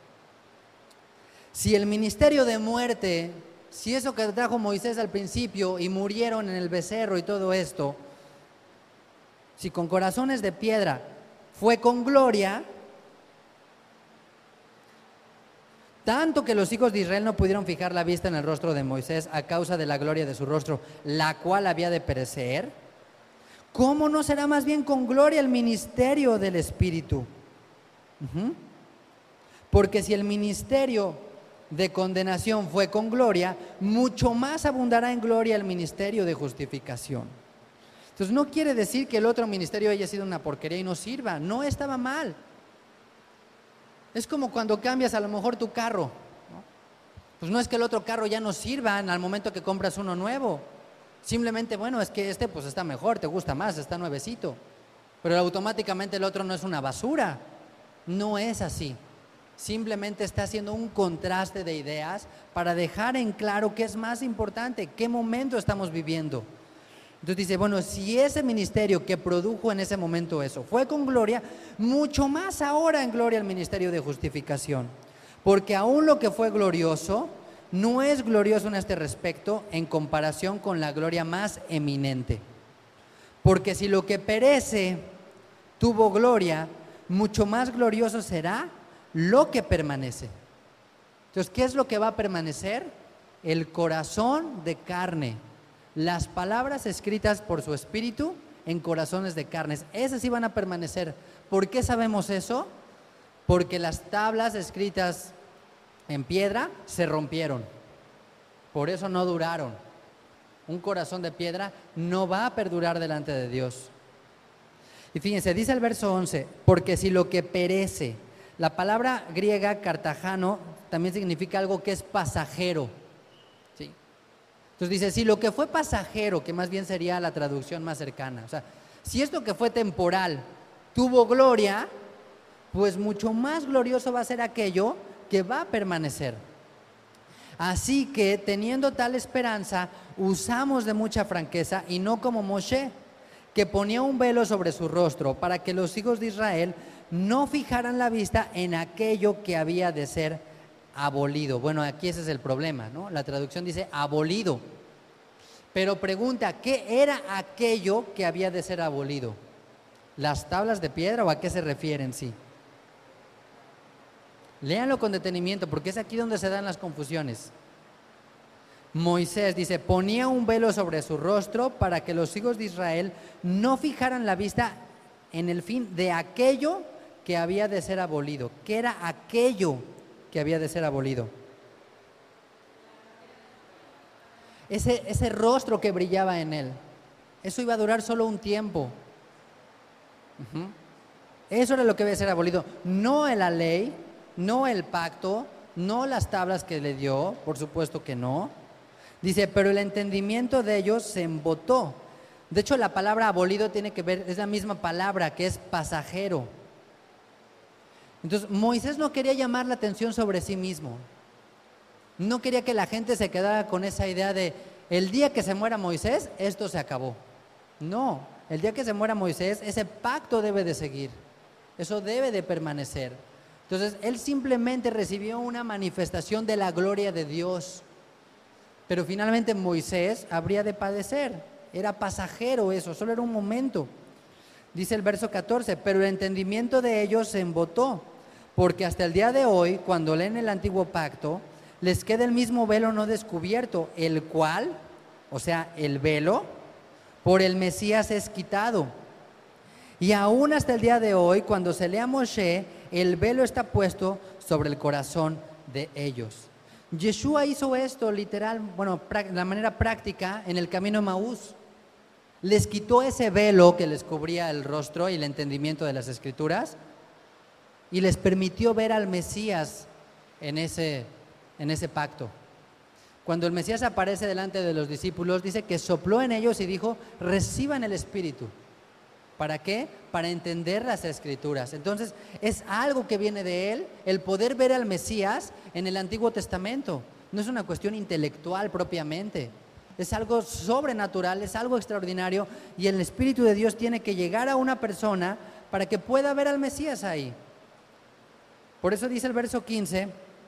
A: si el ministerio de muerte, si eso que trajo Moisés al principio y murieron en el becerro y todo esto, si con corazones de piedra fue con gloria, tanto que los hijos de Israel no pudieron fijar la vista en el rostro de Moisés a causa de la gloria de su rostro, la cual había de perecer, ¿cómo no será más bien con gloria el ministerio del Espíritu? Porque si el ministerio de condenación fue con gloria, mucho más abundará en gloria el ministerio de justificación. Entonces no quiere decir que el otro ministerio haya sido una porquería y no sirva, no estaba mal. Es como cuando cambias a lo mejor tu carro, ¿no? Pues no es que el otro carro ya no sirva al momento que compras uno nuevo. Simplemente, bueno, es que este pues está mejor, te gusta más, está nuevecito. Pero automáticamente el otro no es una basura. No es así. Simplemente está haciendo un contraste de ideas para dejar en claro qué es más importante, qué momento estamos viviendo. Entonces dice, bueno, si ese ministerio que produjo en ese momento eso fue con gloria, mucho más ahora en gloria el ministerio de justificación. Porque aún lo que fue glorioso no es glorioso en este respecto en comparación con la gloria más eminente. Porque si lo que perece tuvo gloria, mucho más glorioso será lo que permanece. Entonces, ¿qué es lo que va a permanecer? El corazón de carne. Las palabras escritas por su Espíritu en corazones de carnes, esas sí van a permanecer. ¿Por qué sabemos eso? Porque las tablas escritas en piedra se rompieron, por eso no duraron. Un corazón de piedra no va a perdurar delante de Dios. Y fíjense, dice el verso 11, porque si lo que perece, la palabra griega cartajano también significa algo que es pasajero. Entonces dice, si lo que fue pasajero, que más bien sería la traducción más cercana, o sea, si esto que fue temporal tuvo gloria, pues mucho más glorioso va a ser aquello que va a permanecer. Así que teniendo tal esperanza, usamos de mucha franqueza y no como Moshe, que ponía un velo sobre su rostro para que los hijos de Israel no fijaran la vista en aquello que había de ser abolido. Bueno, aquí ese es el problema, ¿no? La traducción dice abolido. Pero pregunta, ¿qué era aquello que había de ser abolido? ¿Las tablas de piedra o a qué se refieren? Sí. Léanlo con detenimiento porque es aquí donde se dan las confusiones. Moisés dice, ponía un velo sobre su rostro para que los hijos de Israel no fijaran la vista en el fin de aquello que había de ser abolido. ¿Qué era aquello que había de ser abolido? Ese rostro que brillaba en él. Eso iba a durar solo un tiempo. Eso era lo que había de ser abolido. No la ley, no el pacto, no las tablas que le dio, por supuesto que no. Dice, pero el entendimiento de ellos se embotó. De hecho, la palabra abolido tiene que ver, es la misma palabra que es pasajero. Entonces, Moisés no quería llamar la atención sobre sí mismo. No quería que la gente se quedara con esa idea de, el día que se muera Moisés, esto se acabó. No, el día que se muera Moisés, ese pacto debe de seguir. Eso debe de permanecer. Entonces, él simplemente recibió una manifestación de la gloria de Dios. Pero finalmente Moisés habría de padecer. Era pasajero eso, solo era un momento. Dice el verso 14, pero el entendimiento de ellos se embotó, porque hasta el día de hoy, cuando leen el antiguo pacto, les queda el mismo velo no descubierto, el cual, o sea, el velo, por el Mesías es quitado. Y aún hasta el día de hoy, cuando se lee a Moshe, el velo está puesto sobre el corazón de ellos. Yeshua hizo esto literal, bueno, de la manera práctica en el camino de Maús. Les quitó ese velo que les cubría el rostro y el entendimiento de las Escrituras y les permitió ver al Mesías en ese pacto. Cuando el Mesías aparece delante de los discípulos, dice que sopló en ellos y dijo, reciban el Espíritu. ¿Para qué? Para entender las Escrituras. Entonces, es algo que viene de él, el poder ver al Mesías en el Antiguo Testamento. No es una cuestión intelectual propiamente. Es algo sobrenatural, es algo extraordinario y el Espíritu de Dios tiene que llegar a una persona para que pueda ver al Mesías ahí. Por eso dice el verso 15,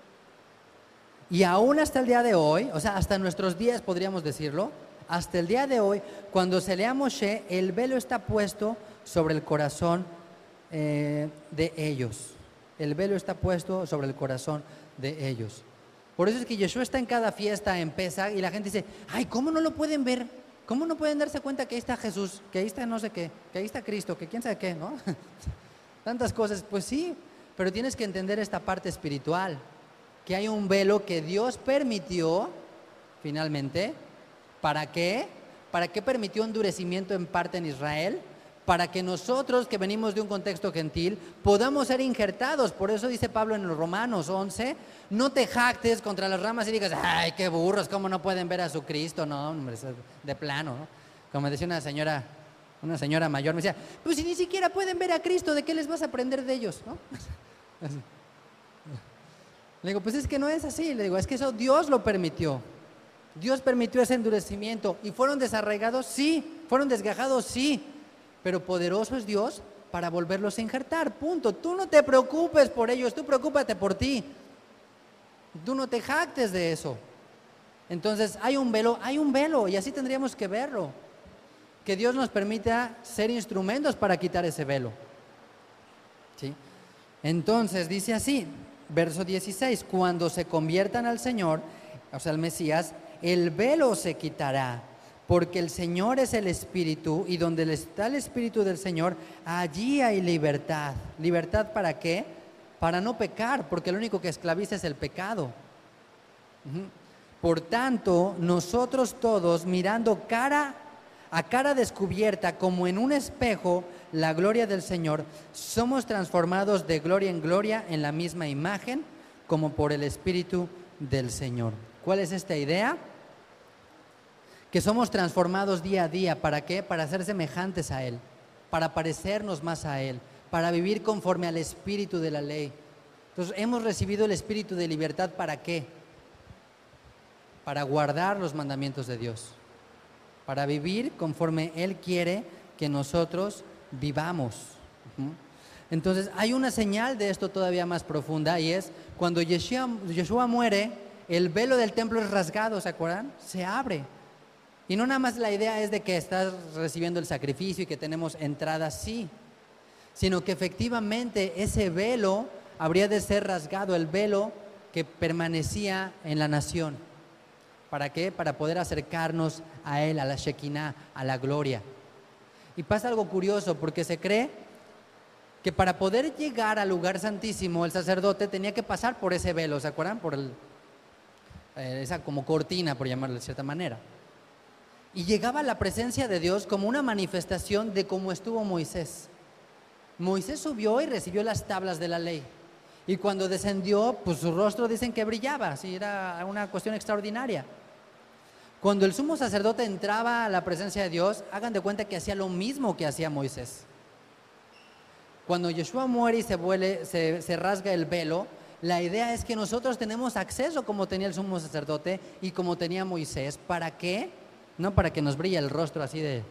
A: y aún hasta el día de hoy, o sea, hasta nuestros días podríamos decirlo, hasta el día de hoy, cuando se lea a Moshe, el velo está puesto sobre el corazón de ellos. El velo está puesto sobre el corazón de ellos. Por eso es que Yeshua está en cada fiesta en Pesaj y la gente dice, ay, ¿cómo no lo pueden ver? ¿Cómo no pueden darse cuenta que ahí está Jesús, que ahí está no sé qué, que ahí está Cristo, que quién sabe qué, ¿no? Tantas cosas. Pues sí, pero tienes que entender esta parte espiritual, que hay un velo que Dios permitió finalmente. ¿Para qué? ¿Para qué permitió endurecimiento en parte en Israel? Para que nosotros, que venimos de un contexto gentil, podamos ser injertados. Por eso dice Pablo en los Romanos 11, no te jactes contra las ramas y digas, ay, qué burros, ¿cómo no pueden ver a su Cristo? No, hombre, de plano, ¿no? Como decía una señora mayor, me decía, pues si ni siquiera pueden ver a Cristo, ¿de qué les vas a aprender de ellos? ¿No? Así. Le digo, pues es que no es así. Le digo, es que eso Dios lo permitió. Dios permitió ese endurecimiento. ¿Y fueron desarraigados? Sí. ¿Fueron desgajados? Sí. Pero poderoso es Dios para volverlos a injertar, punto. Tú no te preocupes por ellos, tú preocúpate por ti. Tú no te jactes de eso. Entonces hay un velo y así tendríamos que verlo. Que Dios nos permita ser instrumentos para quitar ese velo. ¿Sí? Entonces dice así, verso 16, cuando se conviertan al Señor, o sea al Mesías, el velo se quitará. Porque el Señor es el Espíritu y donde está el Espíritu del Señor, allí hay libertad. ¿Libertad para qué? Para no pecar, porque lo único que esclaviza es el pecado. Por tanto, nosotros todos, mirando cara a cara descubierta, como en un espejo, la gloria del Señor, somos transformados de gloria en gloria en la misma imagen, como por el Espíritu del Señor. ¿Cuál es esta idea? Que somos transformados día a día. ¿Para qué? Para ser semejantes a Él, para parecernos más a Él, para vivir conforme al espíritu de la ley. Entonces, hemos recibido el espíritu de libertad. ¿Para qué? Para guardar los mandamientos de Dios, para vivir conforme Él quiere que nosotros vivamos. Entonces, hay una señal de esto todavía más profunda y es cuando Yeshua muere, el velo del templo es rasgado, ¿se acuerdan? Se abre. Y no nada más la idea es de que estás recibiendo el sacrificio y que tenemos entrada, sí, sino que efectivamente ese velo habría de ser rasgado, el velo que permanecía en la nación. ¿Para qué? Para poder acercarnos a Él, a la Shekinah, a la gloria. Y pasa algo curioso, porque se cree que para poder llegar al lugar santísimo, el sacerdote tenía que pasar por ese velo, ¿se acuerdan? Por esa como cortina, por llamarlo de cierta manera. Y llegaba a la presencia de Dios como una manifestación de cómo estuvo Moisés. Moisés subió y recibió las tablas de la ley. Y cuando descendió, pues su rostro dicen que brillaba, así era una cuestión extraordinaria. Cuando el sumo sacerdote entraba a la presencia de Dios, hagan de cuenta que hacía lo mismo que hacía Moisés. Cuando Yeshua muere y se rasga el velo, la idea es que nosotros tenemos acceso como tenía el sumo sacerdote y como tenía Moisés. ¿Para qué? No para que nos brille el rostro así de...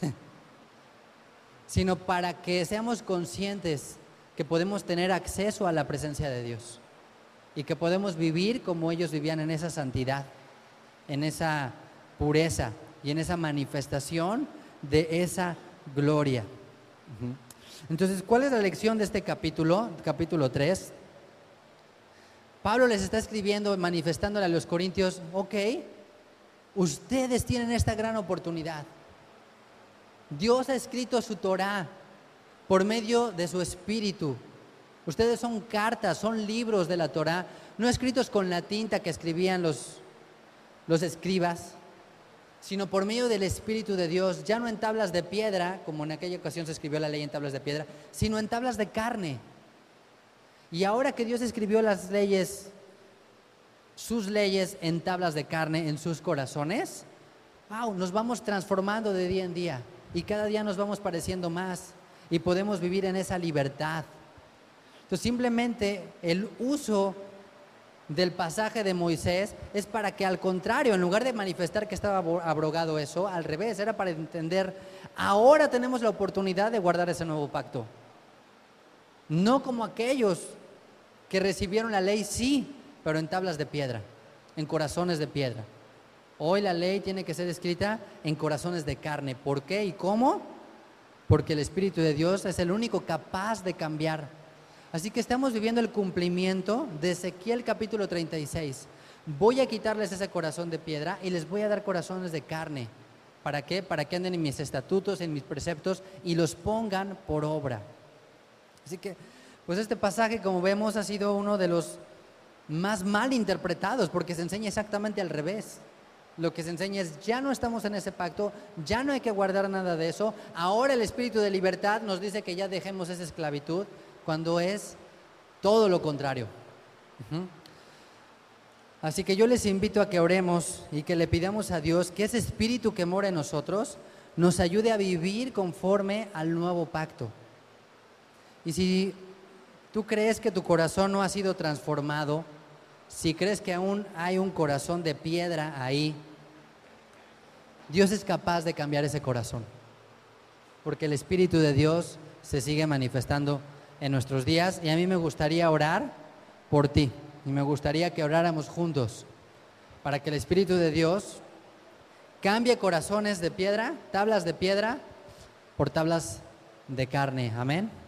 A: sino para que seamos conscientes que podemos tener acceso a la presencia de Dios y que podemos vivir como ellos vivían, en esa santidad, en esa pureza y en esa manifestación de esa gloria. Entonces, ¿cuál es la lección de este capítulo 3? Pablo les está escribiendo, manifestándole a los corintios, ok, ustedes tienen esta gran oportunidad. Dios ha escrito su Torah por medio de su Espíritu. Ustedes son cartas, son libros de la Torah, no escritos con la tinta que escribían los escribas, sino por medio del Espíritu de Dios, ya no en tablas de piedra, como en aquella ocasión se escribió la ley en tablas de piedra, sino en tablas de carne. Y ahora que Dios escribió las leyes, sus leyes en tablas de carne en sus corazones, wow, nos vamos transformando de día en día y cada día nos vamos pareciendo más y podemos vivir en esa libertad. Entonces, simplemente el uso del pasaje de Moisés es para que, al contrario, en lugar de manifestar que estaba abrogado eso, al revés, era para entender, ahora tenemos la oportunidad de guardar ese nuevo pacto. No como aquellos que recibieron la ley, sí, pero en tablas de piedra, en corazones de piedra. Hoy la ley tiene que ser escrita en corazones de carne. ¿Por qué y cómo? Porque el Espíritu de Dios es el único capaz de cambiar Así que estamos viviendo el cumplimiento de Ezequiel capítulo 36. Voy a quitarles ese corazón de piedra y les voy a dar corazones de carne. ¿Para qué? Para que anden en mis estatutos, en mis preceptos y los pongan por obra. Así que, pues este pasaje, como vemos, ha sido uno de los más mal interpretados porque se enseña exactamente al revés. Lo que se enseña es, ya no estamos en ese pacto, ya no hay que guardar nada de eso. Ahora el espíritu de libertad nos dice que ya dejemos esa esclavitud, cuando es todo lo contrario. Así que yo les invito a que oremos y que le pidamos a Dios que ese espíritu que mora en nosotros nos ayude a vivir conforme al nuevo pacto. Y si tú crees que tu corazón no ha sido transformado, si crees que aún hay un corazón de piedra ahí, Dios es capaz de cambiar ese corazón, porque el Espíritu de Dios se sigue manifestando en nuestros días. Y a mí me gustaría orar por ti, y me gustaría que oráramos juntos para que el Espíritu de Dios cambie corazones de piedra, tablas de piedra, por tablas de carne. Amén.